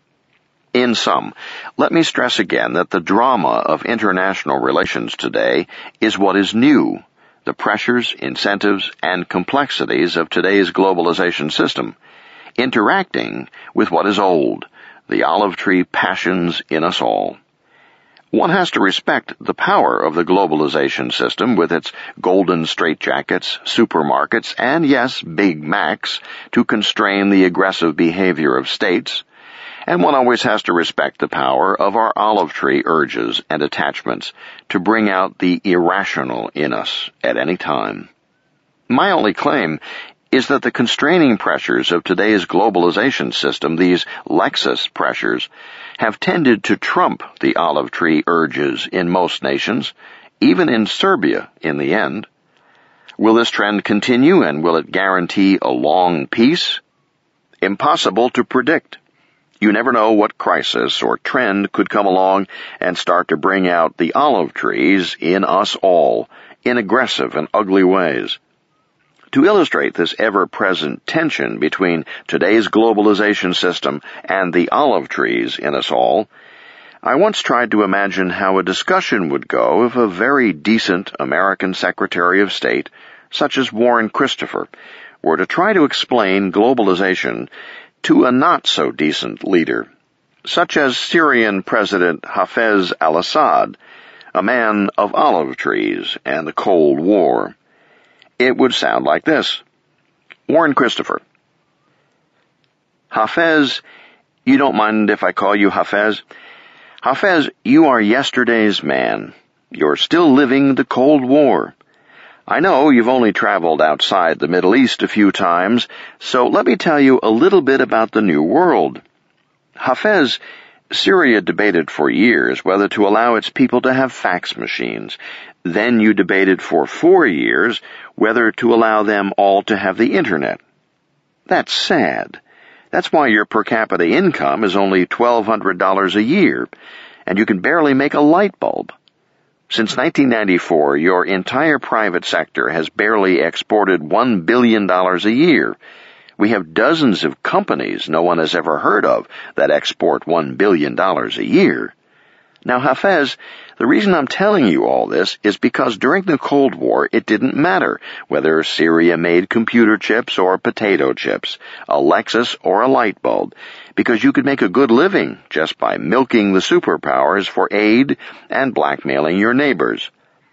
In sum, let me stress again that the drama of international relations today is what is new, the pressures, incentives, and complexities of today's globalization system, interacting with what is old, the olive tree passions in us all. One has to respect the power of the globalization system with its golden straitjackets, supermarkets, and yes, Big Macs to constrain the aggressive behavior of states. And one always has to respect the power of our olive tree urges and attachments to bring out the irrational in us at any time. My only claim is that the constraining pressures of today's globalization system, these Lexus pressures, have tended to trump the olive tree urges in most nations, even in Serbia in the end. Will this trend continue, and will it guarantee a long peace? Impossible to predict. You never know what crisis or trend could come along and start to bring out the olive trees in us all, in aggressive and ugly ways. To illustrate this ever-present tension between today's globalization system and the olive trees in us all, I once tried to imagine how a discussion would go if a very decent American Secretary of State, such as Warren Christopher, were to try to explain globalization to a not-so-decent leader, such as Syrian President Hafez al-Assad, a man of olive trees and the Cold War. It would sound like this. Warren Christopher. Hafez, you don't mind if I call you Hafez? Hafez, you are yesterday's man. You're still living the Cold War. I know you've only traveled outside the Middle East a few times, so let me tell you a little bit about the New World. Hafez, Syria debated for years whether to allow its people to have fax machines. Then you debated for 4 years whether to allow them all to have the Internet. That's sad. That's why your per capita income is only $1,200 a year, and you can barely make a light bulb. Since 1994, your entire private sector has barely exported $1 billion a year. We have dozens of companies no one has ever heard of that export $1 billion a year. Now, Hafez, the reason I'm telling you all this is because during the Cold War, it didn't matter whether Syria made computer chips or potato chips, a Lexus or a light bulb, because you could make a good living just by milking the superpowers for aid and blackmailing your neighbors.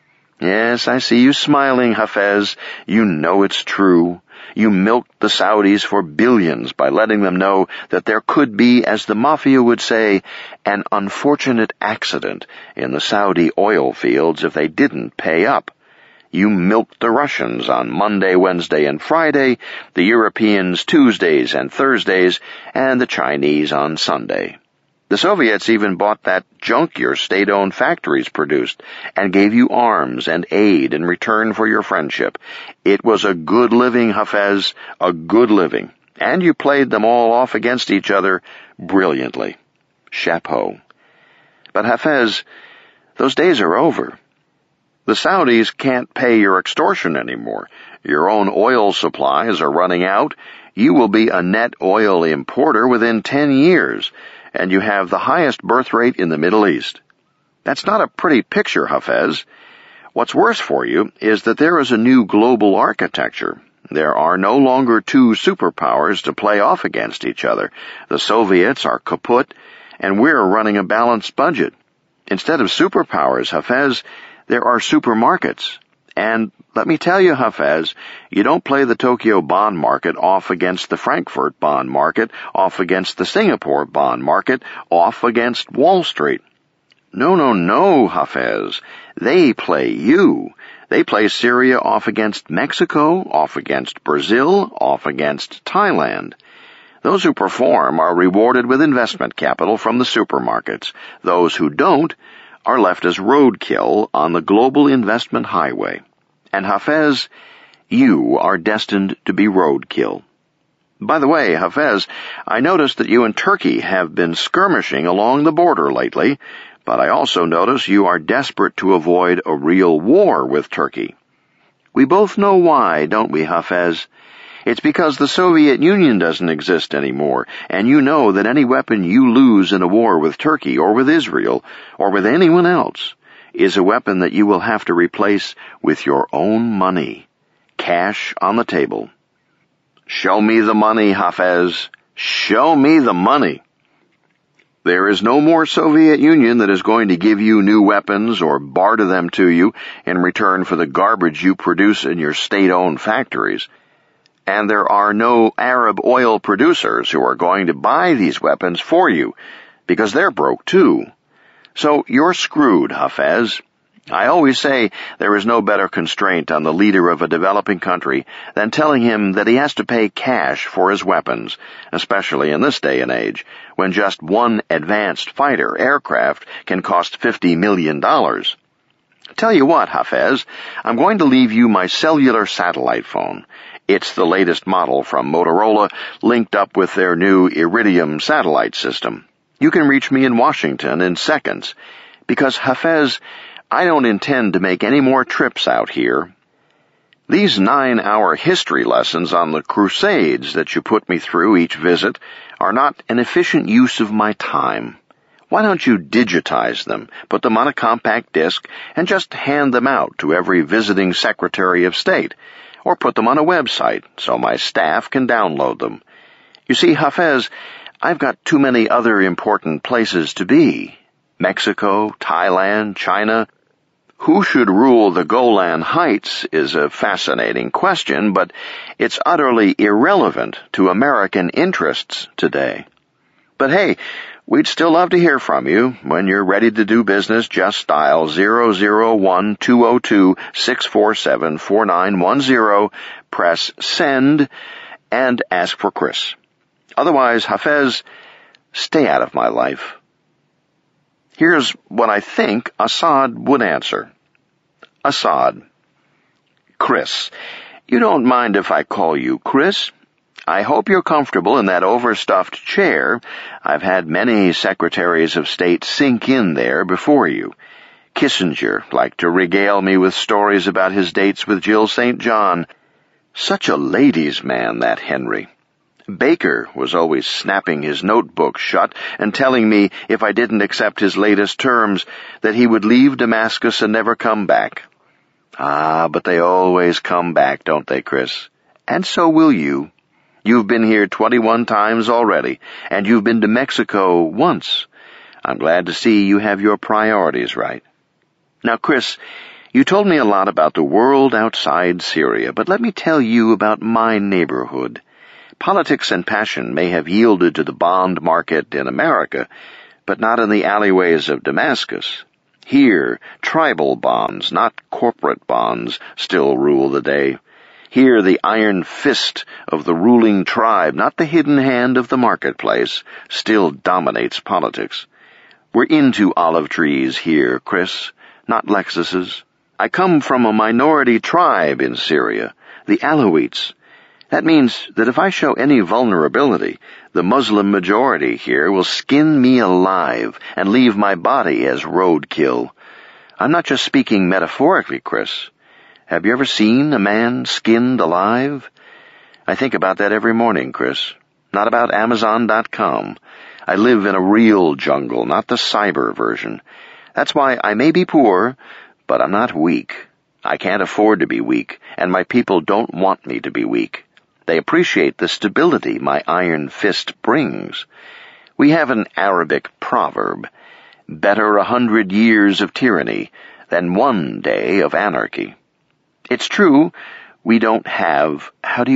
Yes, I see you smiling, Hafez. You know it's true. You milked the Saudis for billions by letting them know that there could be, as the mafia would say, an unfortunate accident in the Saudi oil fields if they didn't pay up. You milked the Russians on Monday, Wednesday, and Friday, the Europeans Tuesdays and Thursdays, and the Chinese on Sunday. The Soviets even bought that junk your state-owned factories produced and gave you arms and aid in return for your friendship. It was a good living, Hafez, a good living. And you played them all off against each other brilliantly. Chapeau. But Hafez, those days are over. The Saudis can't pay your extortion anymore. Your own oil supplies are running out. You will be a net oil importer within 10 years. And you have the highest birth rate in the Middle East. That's not a pretty picture, Hafez. What's worse for you is that there is a new global architecture. There are no longer two superpowers to play off against each other. The Soviets are kaput, and we're running a balanced budget. Instead of superpowers, Hafez, there are supermarkets. And let me tell you, Hafez, you don't play the Tokyo bond market off against the Frankfurt bond market, off against the Singapore bond market, off against Wall Street. No, Hafez. They play you. They play Syria off against Mexico, off against Brazil, off against Thailand. Those who perform are rewarded with investment capital from the supermarkets. Those who don't are left as roadkill on the global investment highway. And Hafez, you are destined to be roadkill. By the way, Hafez, I noticed that you and Turkey have been skirmishing along the border lately, but I also notice you are desperate to avoid a real war with Turkey. We both know why, don't we, Hafez? It's because the Soviet Union doesn't exist anymore, and you know that any weapon you lose in a war with Turkey or with Israel or with anyone else is a weapon that you will have to replace with your own money. Cash on the table. Show me the money, Hafez. Show me the money. There is no more Soviet Union that is going to give you new weapons or barter them to you in return for the garbage you produce in your state-owned factories. And there are no Arab oil producers who are going to buy these weapons for you, because they're broke too. So you're screwed, Hafez. I always say there is no better constraint on the leader of a developing country than telling him that he has to pay cash for his weapons, especially in this day and age, when just one advanced fighter aircraft can cost $50 million. Tell you what, Hafez, I'm going to leave you my cellular satellite phone. It's the latest model from Motorola, linked up with their new Iridium satellite system. You can reach me in Washington in seconds, because, Hafez, I don't intend to make any more trips out here. These 9-hour history lessons on the Crusades that you put me through each visit are not an efficient use of my time. Why don't you digitize them, put them on a compact disc, and just hand them out to every visiting Secretary of State, or put them on a website so my staff can download them. You see, Hafez, I've got too many other important places to be. Mexico, Thailand, China. Who should rule the Golan Heights is a fascinating question, but it's utterly irrelevant to American interests today. But hey, We'd still love to hear from you. When you're ready to do business, just dial 001-202-647-4910, press send, and ask for Chris. Otherwise, Hafez, stay out of my life. Here's what I think Assad would answer. Assad. Chris, you don't mind if I call you Chris? I hope you're comfortable in that overstuffed chair. I've had many secretaries of state sink in there before you. Kissinger liked to regale me with stories about his dates with Jill St. John. Such a ladies' man, that Henry. Baker was always snapping his notebook shut and telling me if I didn't accept his latest terms that he would leave Damascus and never come back. Ah, but they always come back, don't they, Chris? And so will you. You've been here 21 times already, and you've been to Mexico once. I'm glad to see you have your priorities right. Now, Chris, you told me a lot about the world outside Syria, but let me tell you about my neighborhood. Politics and passion may have yielded to the bond market in America, but not in the alleyways of Damascus. Here, tribal bonds, not corporate bonds, still rule the day. Here, the iron fist of the ruling tribe, not the hidden hand of the marketplace, still dominates politics. We're into olive trees here, Chris, not Lexuses. I come from a minority tribe in Syria, the Alawites. That means that if I show any vulnerability, the Muslim majority here will skin me alive and leave my body as roadkill. I'm not just speaking metaphorically, Chris. Have you ever seen a man skinned alive? I think about that every morning, Chris. Not about Amazon.com. I live in a real jungle, not the cyber version. That's why I may be poor, but I'm not weak. I can't afford to be weak, and my people don't want me to be weak. They appreciate the stability my iron fist brings. We have an Arabic proverb, better 100 years of tyranny than 1 day of anarchy. It's true, we don't have,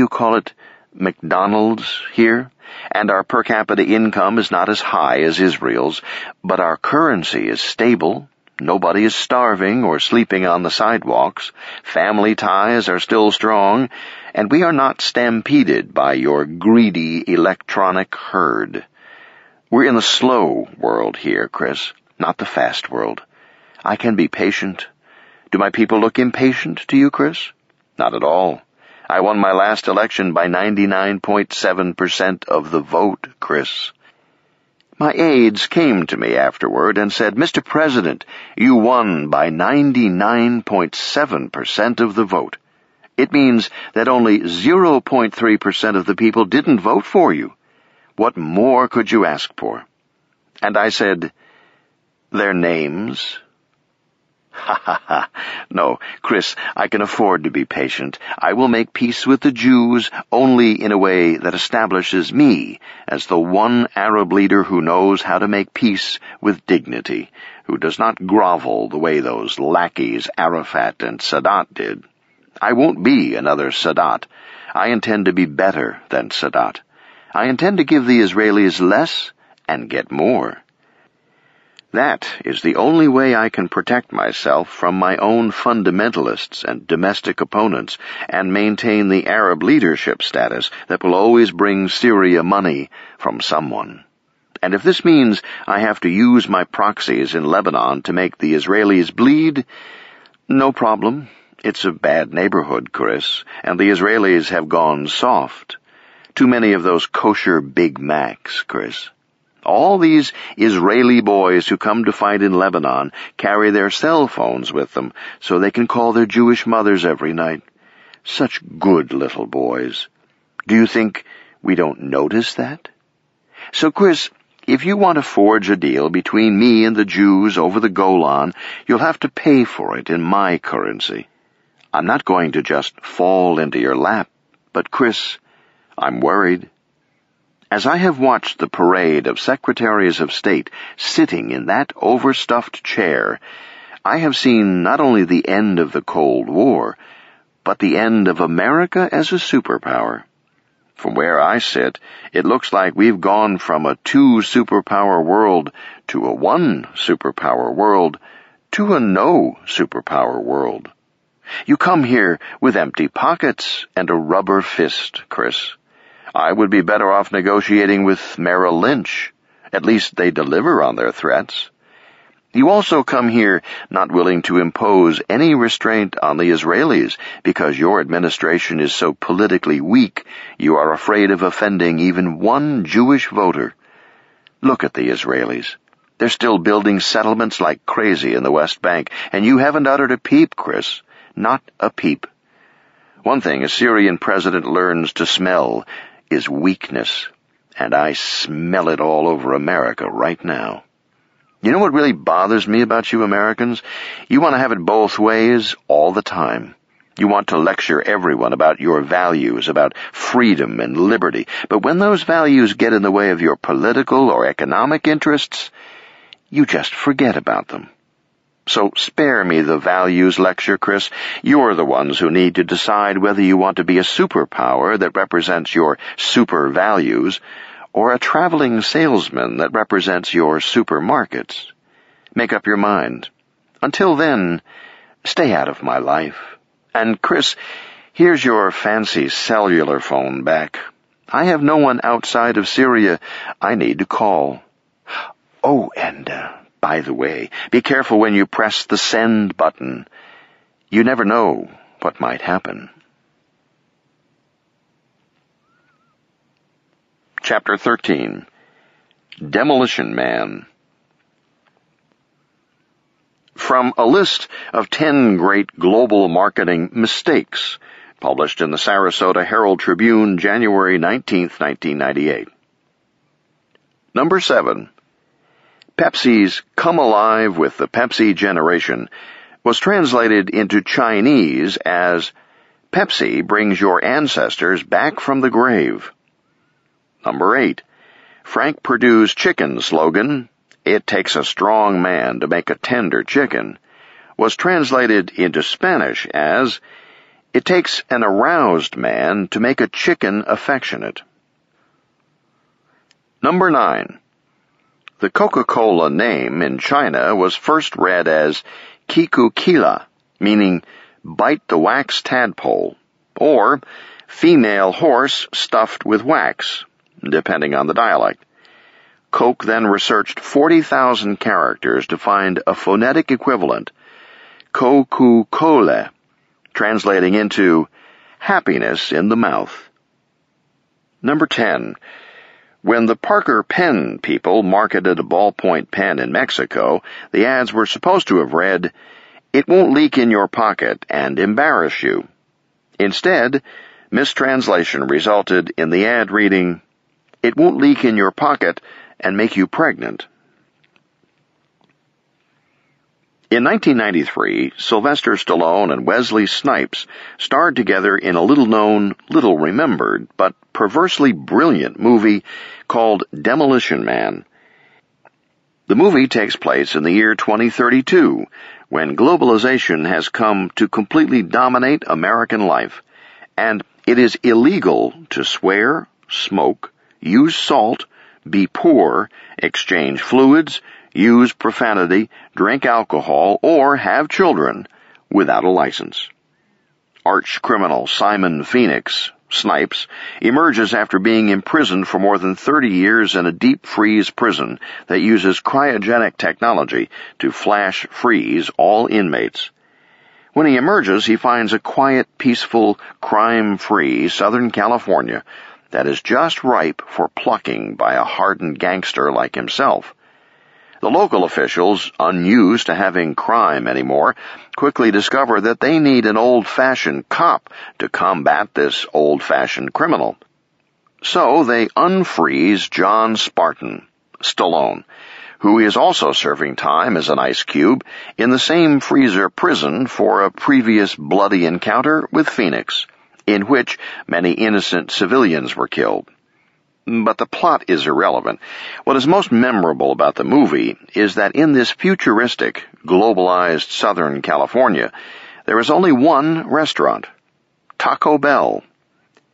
McDonald's here, and our per capita income is not as high as Israel's, but our currency is stable. Nobody is starving or sleeping on the sidewalks. Family ties are still strong, and we are not stampeded by your greedy electronic herd. We're in the slow world here, Chris, not the fast world. I can be patient. Do my people look impatient to you, Chris? Not at all. I won my last election by 99.7% of the vote, Chris. My aides came to me afterward and said, Mr. President, you won by 99.7% of the vote. It means that only 0.3% of the people didn't vote for you. What more could you ask for? And I said, their names? Ha ha ha. No, Chris, I can afford to be patient. I will make peace with the Jews only in a way that establishes me as the one Arab leader who knows how to make peace with dignity, who does not grovel the way those lackeys Arafat and Sadat did. I won't be another Sadat. I intend to be better than Sadat. I intend to give the Israelis less and get more. That is the only way I can protect myself from my own fundamentalists and domestic opponents and maintain the Arab leadership status that will always bring Syria money from someone. And if this means I have to use my proxies in Lebanon to make the Israelis bleed, no problem. It's a bad neighborhood, Chris, and the Israelis have gone soft. Too many of those kosher Big Macs, Chris. All these Israeli boys who come to fight in Lebanon carry their cell phones with them so they can call their Jewish mothers every night. Such good little boys. Do you think we don't notice that? So, Chris, if you want to forge a deal between me and the Jews over the Golan, you'll have to pay for it in my currency. I'm not going to just fall into your lap, but, Chris, I'm worried. As I have watched the parade of secretaries of state sitting in that overstuffed chair, I have seen not only the end of the Cold War, but the end of America as a superpower. From where I sit, it looks like we've gone from a 2-superpower world to a 1-superpower world to a no-superpower world. You come here with empty pockets and a rubber fist, Chris. I would be better off negotiating with Merrill Lynch. At least they deliver on their threats. You also come here not willing to impose any restraint on the Israelis because your administration is so politically weak you are afraid of offending even one Jewish voter. Look at the Israelis. They're still building settlements like crazy in the West Bank, and you haven't uttered a peep, Chris. Not a peep. One thing a Syrian president learns to smell is weakness, and I smell it all over America right now. You know what really bothers me about you Americans? You want to have it both ways all the time. You want to lecture everyone about your values, about freedom and liberty. But when those values get in the way of your political or economic interests, you just forget about them. So spare me the values lecture, Chris. You're the ones who need to decide whether you want to be a superpower that represents your super values or a traveling salesman that represents your supermarkets. Make up your mind. Until then, stay out of my life. And Chris, here's your fancy cellular phone back. I have no one outside of Syria I need to call. Oh, and by the way, be careful when you press the send button. You never know what might happen. Chapter 13. Demolition Man. From a list of 10 great global marketing mistakes, published in the Sarasota Herald Tribune, January 19, 1998. Number 7. Pepsi's Come Alive with the Pepsi Generation was translated into Chinese as Pepsi brings your ancestors back from the grave. Number 8. Frank Perdue's chicken slogan, "It takes a strong man to make a tender chicken," was translated into Spanish as, "It takes an aroused man to make a chicken affectionate." Number 9. The Coca-Cola name in China was first read as Kikukila, meaning bite the wax tadpole, or female horse stuffed with wax, depending on the dialect. Coke then researched 40,000 characters to find a phonetic equivalent, Coca-Cola, translating into happiness in the mouth. Number 10. When the Parker Pen people marketed a ballpoint pen in Mexico, the ads were supposed to have read, "It won't leak in your pocket and embarrass you." Instead, mistranslation resulted in the ad reading, "It won't leak in your pocket and make you pregnant." In 1993, Sylvester Stallone and Wesley Snipes starred together in a little-known, little-remembered, but perversely brilliant movie called Demolition Man. The movie takes place in the year 2032, when globalization has come to completely dominate American life, and it is illegal to swear, smoke, use salt, be poor, exchange fluids, use profanity, drink alcohol, or have children without a license. Arch-criminal Simon Phoenix, Snipes, emerges after being imprisoned for more than 30 years in a deep-freeze prison that uses cryogenic technology to flash freeze all inmates. When he emerges, he finds a quiet, peaceful, crime-free Southern California that is just ripe for plucking by a hardened gangster like himself. The local officials, unused to having crime anymore, quickly discover that they need an old-fashioned cop to combat this old-fashioned criminal. So they unfreeze John Spartan, Stallone, who is also serving time as an ice cube in the same freezer prison for a previous bloody encounter with Phoenix, in which many innocent civilians were killed. But the plot is irrelevant. What is most memorable about the movie is that in this futuristic, globalized Southern California, there is only one restaurant, Taco Bell.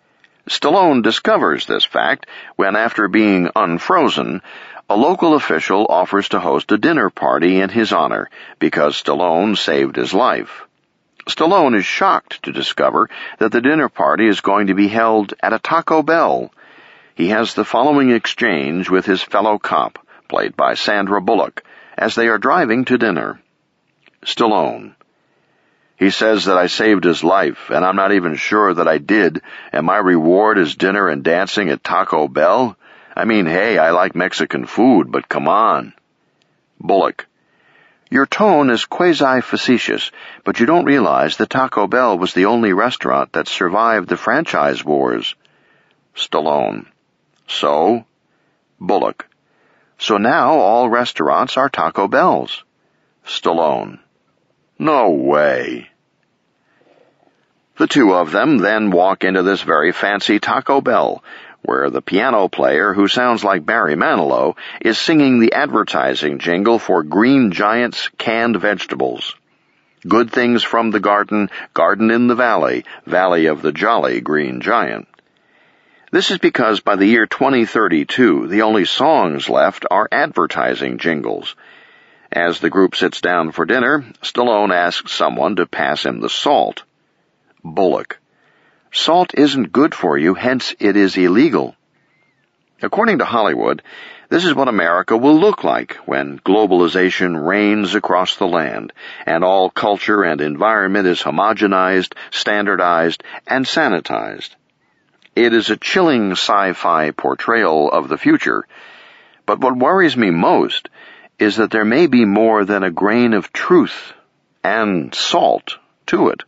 Stallone discovers this fact when, after being unfrozen, a local official offers to host a dinner party in his honor because Stallone saved his life. Stallone is shocked to discover that the dinner party is going to be held at a Taco Bell. He has the following exchange with his fellow cop, played by Sandra Bullock, as they are driving to dinner. Stallone: "He says that I saved his life, and I'm not even sure that I did, and my reward is dinner and dancing at Taco Bell? I mean, hey, I like Mexican food, but come on." Bullock: "Your tone is quasi-facetious, but you don't realize that Taco Bell was the only restaurant that survived the franchise wars." Stallone: "So?" Bullock: "So now all restaurants are Taco Bells." Stallone: "No way." The two of them then walk into this very fancy Taco Bell, where the piano player, who sounds like Barry Manilow, is singing the advertising jingle for Green Giant's canned vegetables. Good things from the garden, garden in the valley, valley of the jolly Green Giant. This is because by the year 2032, the only songs left are advertising jingles. As the group sits down for dinner, Stallone asks someone to pass him the salt. Bullock: "Salt isn't good for you, hence it is illegal." According to Hollywood, this is what America will look like when globalization reigns across the land, and all culture and environment is homogenized, standardized, and sanitized. It is a chilling sci-fi portrayal of the future, but what worries me most is that there may be more than a grain of truth and salt to it.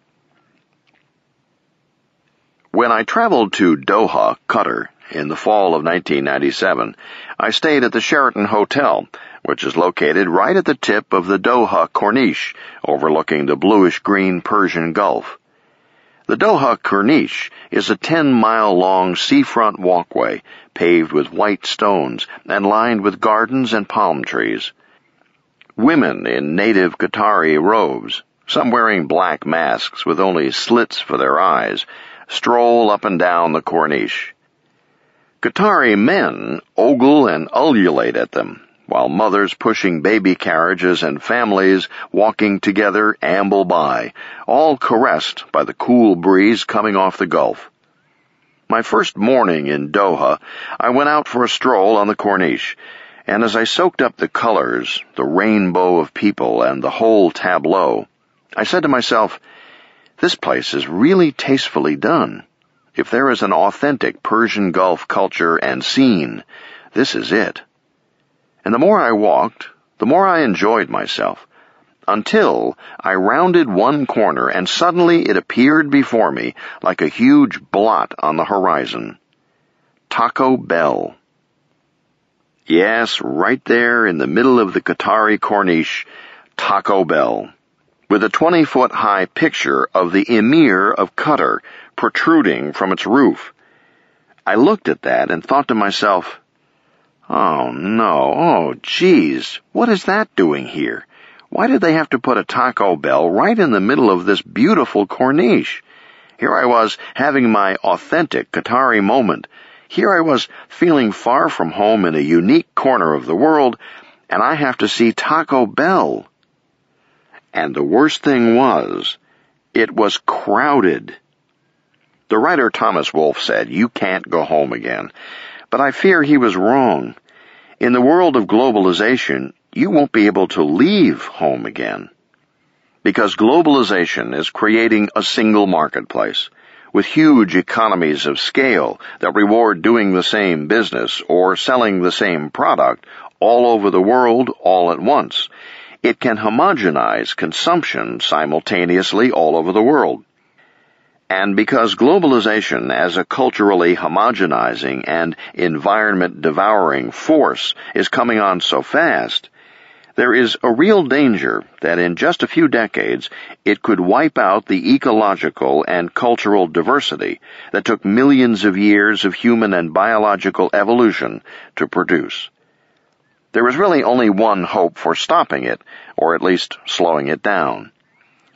When I traveled to Doha, Qatar, in the fall of 1997, I stayed at the Sheraton Hotel, which is located right at the tip of the Doha Corniche, overlooking the bluish-green Persian Gulf. The Doha Corniche is a 10-mile-long seafront walkway, paved with white stones and lined with gardens and palm trees. Women in native Qatari robes, some wearing black masks with only slits for their eyes, stroll up and down the Corniche. Qatari men ogle and ululate at them, while mothers pushing baby carriages and families walking together amble by, all caressed by the cool breeze coming off the Gulf. My first morning in Doha, I went out for a stroll on the Corniche, and as I soaked up the colors, the rainbow of people, and the whole tableau, I said to myself, this place is really tastefully done. If there is an authentic Persian Gulf culture and scene, this is it. And the more I walked, the more I enjoyed myself, until I rounded one corner and suddenly it appeared before me like a huge blot on the horizon. Taco Bell. Yes, right there in the middle of the Qatari Corniche, Taco Bell, with a 20-foot-high picture of the Emir of Qatar protruding from its roof. I looked at that and thought to myself, oh no, oh geez, what is that doing here? Why did they have to put a Taco Bell right in the middle of this beautiful Corniche? Here I was having my authentic Qatari moment. Here I was feeling far from home in a unique corner of the world, and I have to see Taco Bell. And the worst thing was, it was crowded. The writer Thomas Wolfe said, "You can't go home again." But I fear he was wrong. In the world of globalization, you won't be able to leave home again. Because globalization is creating a single marketplace, with huge economies of scale that reward doing the same business or selling the same product all over the world all at once. It can homogenize consumption simultaneously all over the world. And because globalization as a culturally homogenizing and environment-devouring force is coming on so fast, there is a real danger that in just a few decades it could wipe out the ecological and cultural diversity that took millions of years of human and biological evolution to produce. There is really only one hope for stopping it, or at least slowing it down.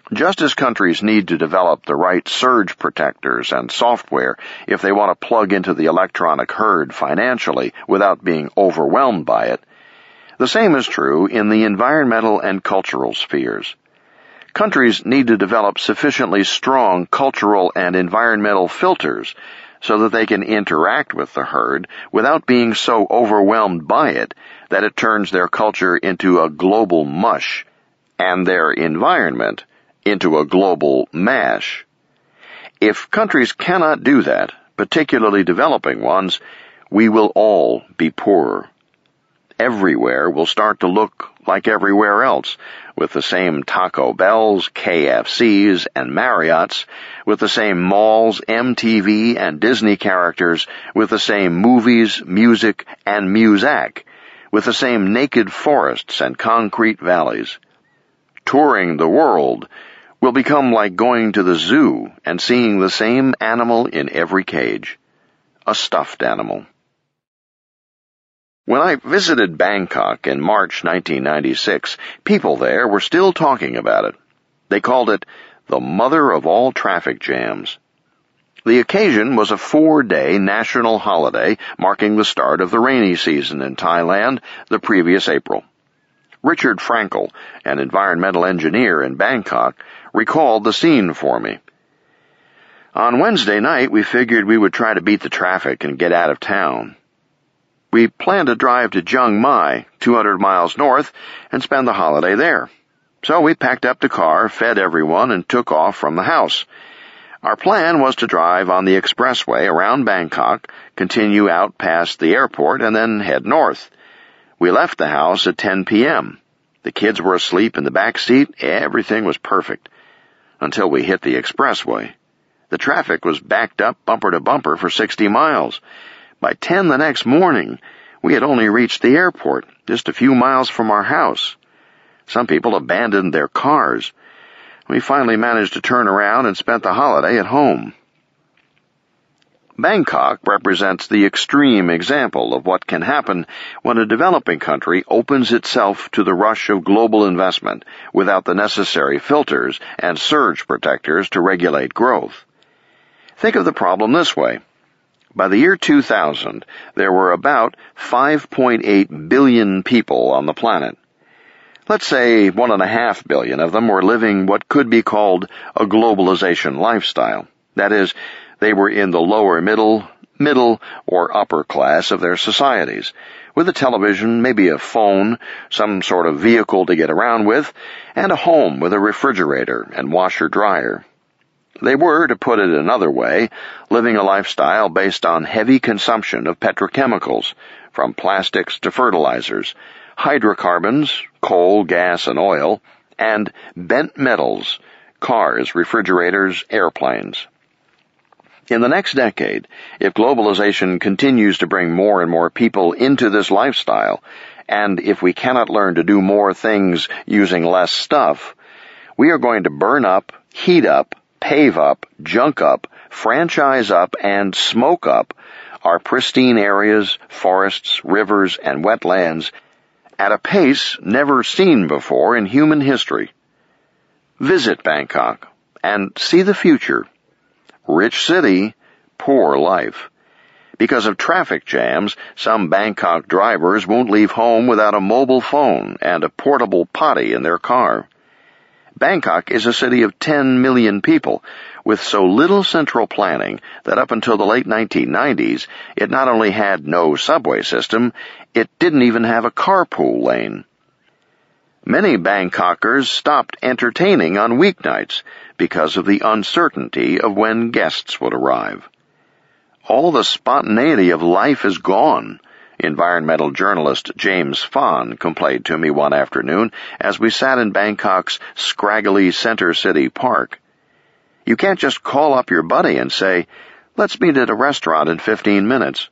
Just as countries need to develop the right surge protectors and software if they want to plug into the electronic herd financially without being overwhelmed by it, the same is true in the environmental and cultural spheres. Countries need to develop sufficiently strong cultural and environmental filters so that they can interact with the herd without being so overwhelmed by it that it turns their culture into a global mush and their environment into a global mash. If countries cannot do that, particularly developing ones, we will all be poorer. Everywhere will start to look like everywhere else, with the same Taco Bells, KFCs, and Marriotts, with the same malls, MTV, and Disney characters, with the same movies, music, and muzak, with the same naked forests and concrete valleys. Touring the world will become like going to the zoo and seeing the same animal in every cage, a stuffed animal. When I visited Bangkok in March 1996, people there were still talking about it. They called it the mother of all traffic jams. The occasion was a 4-day national holiday marking the start of the rainy season in Thailand the previous April. Richard Frankel, an environmental engineer in Bangkok, recalled the scene for me. On Wednesday night, we figured we would try to beat the traffic and get out of town. We planned to drive to Chiang Mai, 200 miles north, and spend the holiday there. So we packed up the car, fed everyone, and took off from the house. Our plan was to drive on the expressway around Bangkok, continue out past the airport, and then head north. We left the house at 10 p.m. The kids were asleep in the back seat. Everything was perfect. Until we hit the expressway. The traffic was backed up bumper to bumper for 60 miles. By 10 the next morning, we had only reached the airport, just a few miles from our house. Some people abandoned their cars. We finally managed to turn around and spent the holiday at home. Bangkok represents the extreme example of what can happen when a developing country opens itself to the rush of global investment without the necessary filters and surge protectors to regulate growth. Think of the problem this way. By the year 2000, there were about 5.8 billion people on the planet. Let's say 1.5 billion of them were living what could be called a globalization lifestyle. That is, they were in the lower middle, or upper class of their societies, with a television, maybe a phone, some sort of vehicle to get around with, and a home with a refrigerator and washer-dryer. They were, to put it another way, living a lifestyle based on heavy consumption of petrochemicals, from plastics to fertilizers, hydrocarbons, coal, gas, and oil, and bent metals, cars, refrigerators, airplanes. In the next decade, if globalization continues to bring more and more people into this lifestyle, and if we cannot learn to do more things using less stuff, we are going to burn up, heat up, pave up, junk up, franchise up, and smoke up our pristine areas, forests, rivers, and wetlands at a pace never seen before in human history. Visit Bangkok and see the future. Rich city, poor life. Because of traffic jams, some Bangkok drivers won't leave home without a mobile phone and a portable potty in their car. Bangkok is a city of 10 million people, with so little central planning that up until the late 1990s, it not only had no subway system, it didn't even have a carpool lane. Many Bangkokers stopped entertaining on weeknights because of the uncertainty of when guests would arrive. All the spontaneity of life is gone, environmental journalist James Fahn complained to me one afternoon as we sat in Bangkok's scraggly center city park. You can't just call up your buddy and say, "Let's meet at a restaurant in 15 minutes.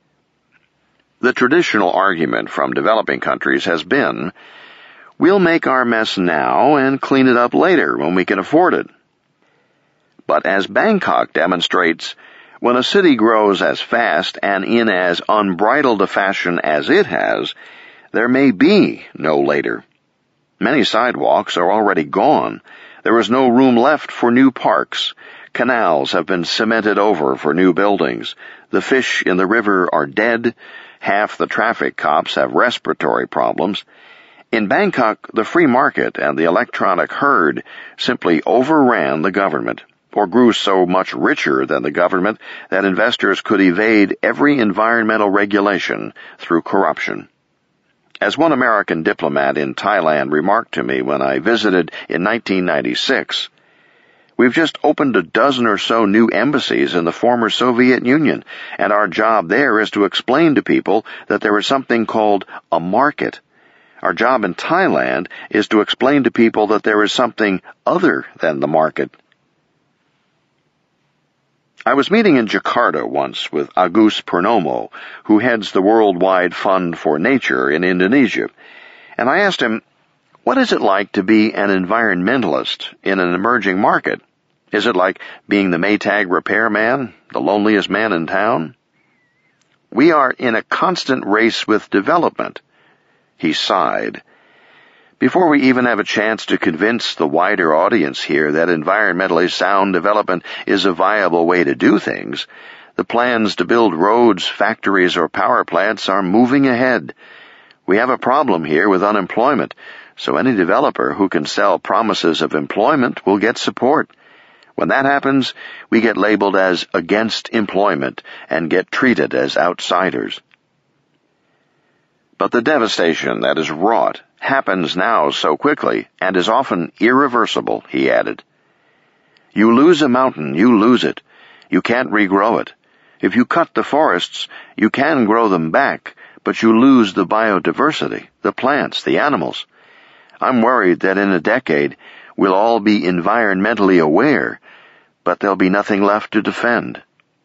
The traditional argument from developing countries has been, we'll make our mess now and clean it up later when we can afford it. But as Bangkok demonstrates, when a city grows as fast and in as unbridled a fashion as it has, there may be no later. Many sidewalks are already gone. There is no room left for new parks. Canals have been cemented over for new buildings. The fish in the river are dead. Half the traffic cops have respiratory problems. In Bangkok, the free market and the electronic herd simply overran the government, or grew so much richer than the government that investors could evade every environmental regulation through corruption. As one American diplomat in Thailand remarked to me when I visited in 1996, "We've just opened a dozen or so new embassies in the former Soviet Union, and our job there is to explain to people that there is something called a market. Our job in Thailand is to explain to people that there is something other than the market." I was meeting in Jakarta once with Agus Purnomo, who heads the Worldwide Fund for Nature in Indonesia, and I asked him, "What is it like to be an environmentalist in an emerging market? Is it like being the Maytag repairman, the loneliest man in town?" "We are in a constant race with development." He sighed. "Before we even have a chance to convince the wider audience here that environmentally sound development is a viable way to do things, the plans to build roads, factories, or power plants are moving ahead. We have a problem here with unemployment, so any developer who can sell promises of employment will get support. When that happens, we get labeled as against employment and get treated as outsiders." But the devastation that is wrought happens now so quickly and is often irreversible, he added. "You lose a mountain, you lose it. You can't regrow it. If you cut the forests, you can grow them back, but you lose the biodiversity, the plants, the animals. I'm worried that in a decade we'll all be environmentally aware, but there'll be nothing left to defend."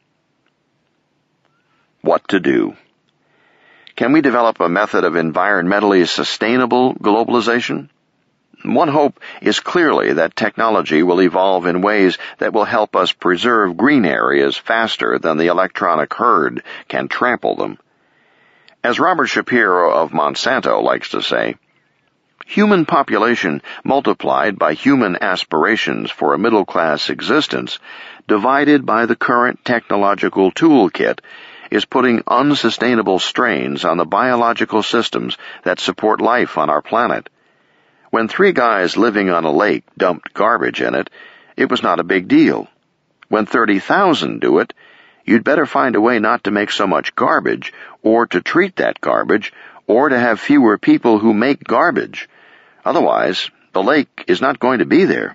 What to do? Can we develop a method of environmentally sustainable globalization? One hope is clearly that technology will evolve in ways that will help us preserve green areas faster than the electronic herd can trample them. As Robert Shapiro of Monsanto likes to say, "Human population multiplied by human aspirations for a middle-class existence, divided by the current technological toolkit, is putting unsustainable strains on the biological systems that support life on our planet. When 3 guys living on a lake dumped garbage in it, it was not a big deal. When 30,000 do it, you'd better find a way not to make so much garbage, or to treat that garbage, or to have fewer people who make garbage. Otherwise, the lake is not going to be there."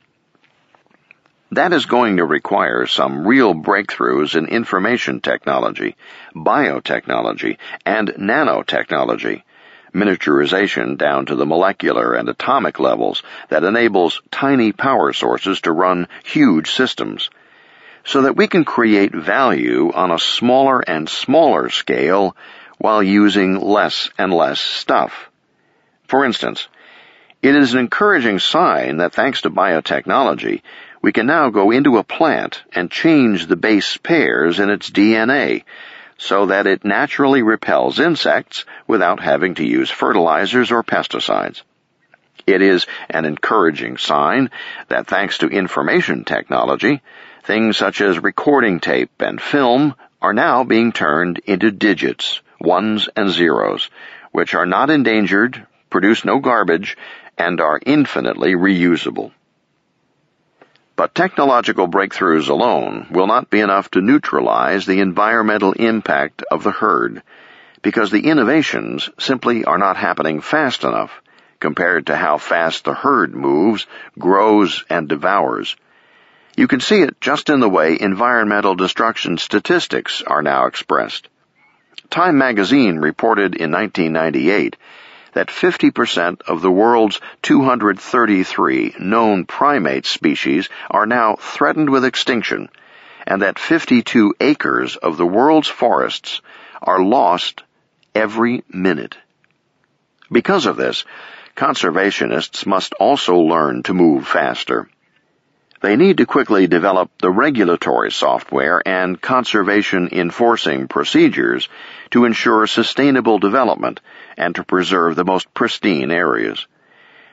That is going to require some real breakthroughs in information technology, biotechnology, and nanotechnology, miniaturization down to the molecular and atomic levels that enables tiny power sources to run huge systems, so that we can create value on a smaller and smaller scale while using less and less stuff. For instance, it is an encouraging sign that thanks to biotechnology, we can now go into a plant and change the base pairs in its DNA so that it naturally repels insects without having to use fertilizers or pesticides. It is an encouraging sign that thanks to information technology, things such as recording tape and film are now being turned into digits, ones and zeros, which are not endangered, produce no garbage, and are infinitely reusable. But technological breakthroughs alone will not be enough to neutralize the environmental impact of the herd, because the innovations simply are not happening fast enough compared to how fast the herd moves, grows, and devours. You can see it just in the way environmental destruction statistics are now expressed. Time magazine reported in 1998 that 50% of the world's 233 known primate species are now threatened with extinction, and that 52 acres of the world's forests are lost every minute. Because of this, conservationists must also learn to move faster. They need to quickly develop the regulatory software and conservation enforcing procedures to ensure sustainable development and to preserve the most pristine areas.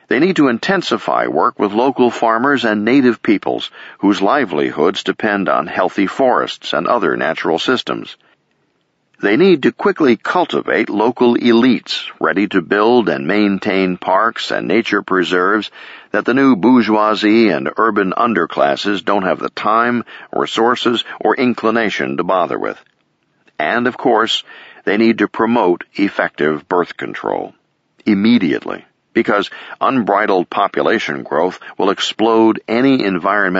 They need to intensify work with local farmers and native peoples whose livelihoods depend on healthy forests and other natural systems. They need to quickly cultivate local elites ready to build and maintain parks and nature preserves that the new bourgeoisie and urban underclasses don't have the time, resources, or inclination to bother with. And, of course, they need to promote effective birth control immediately, because unbridled population growth will explode any environmental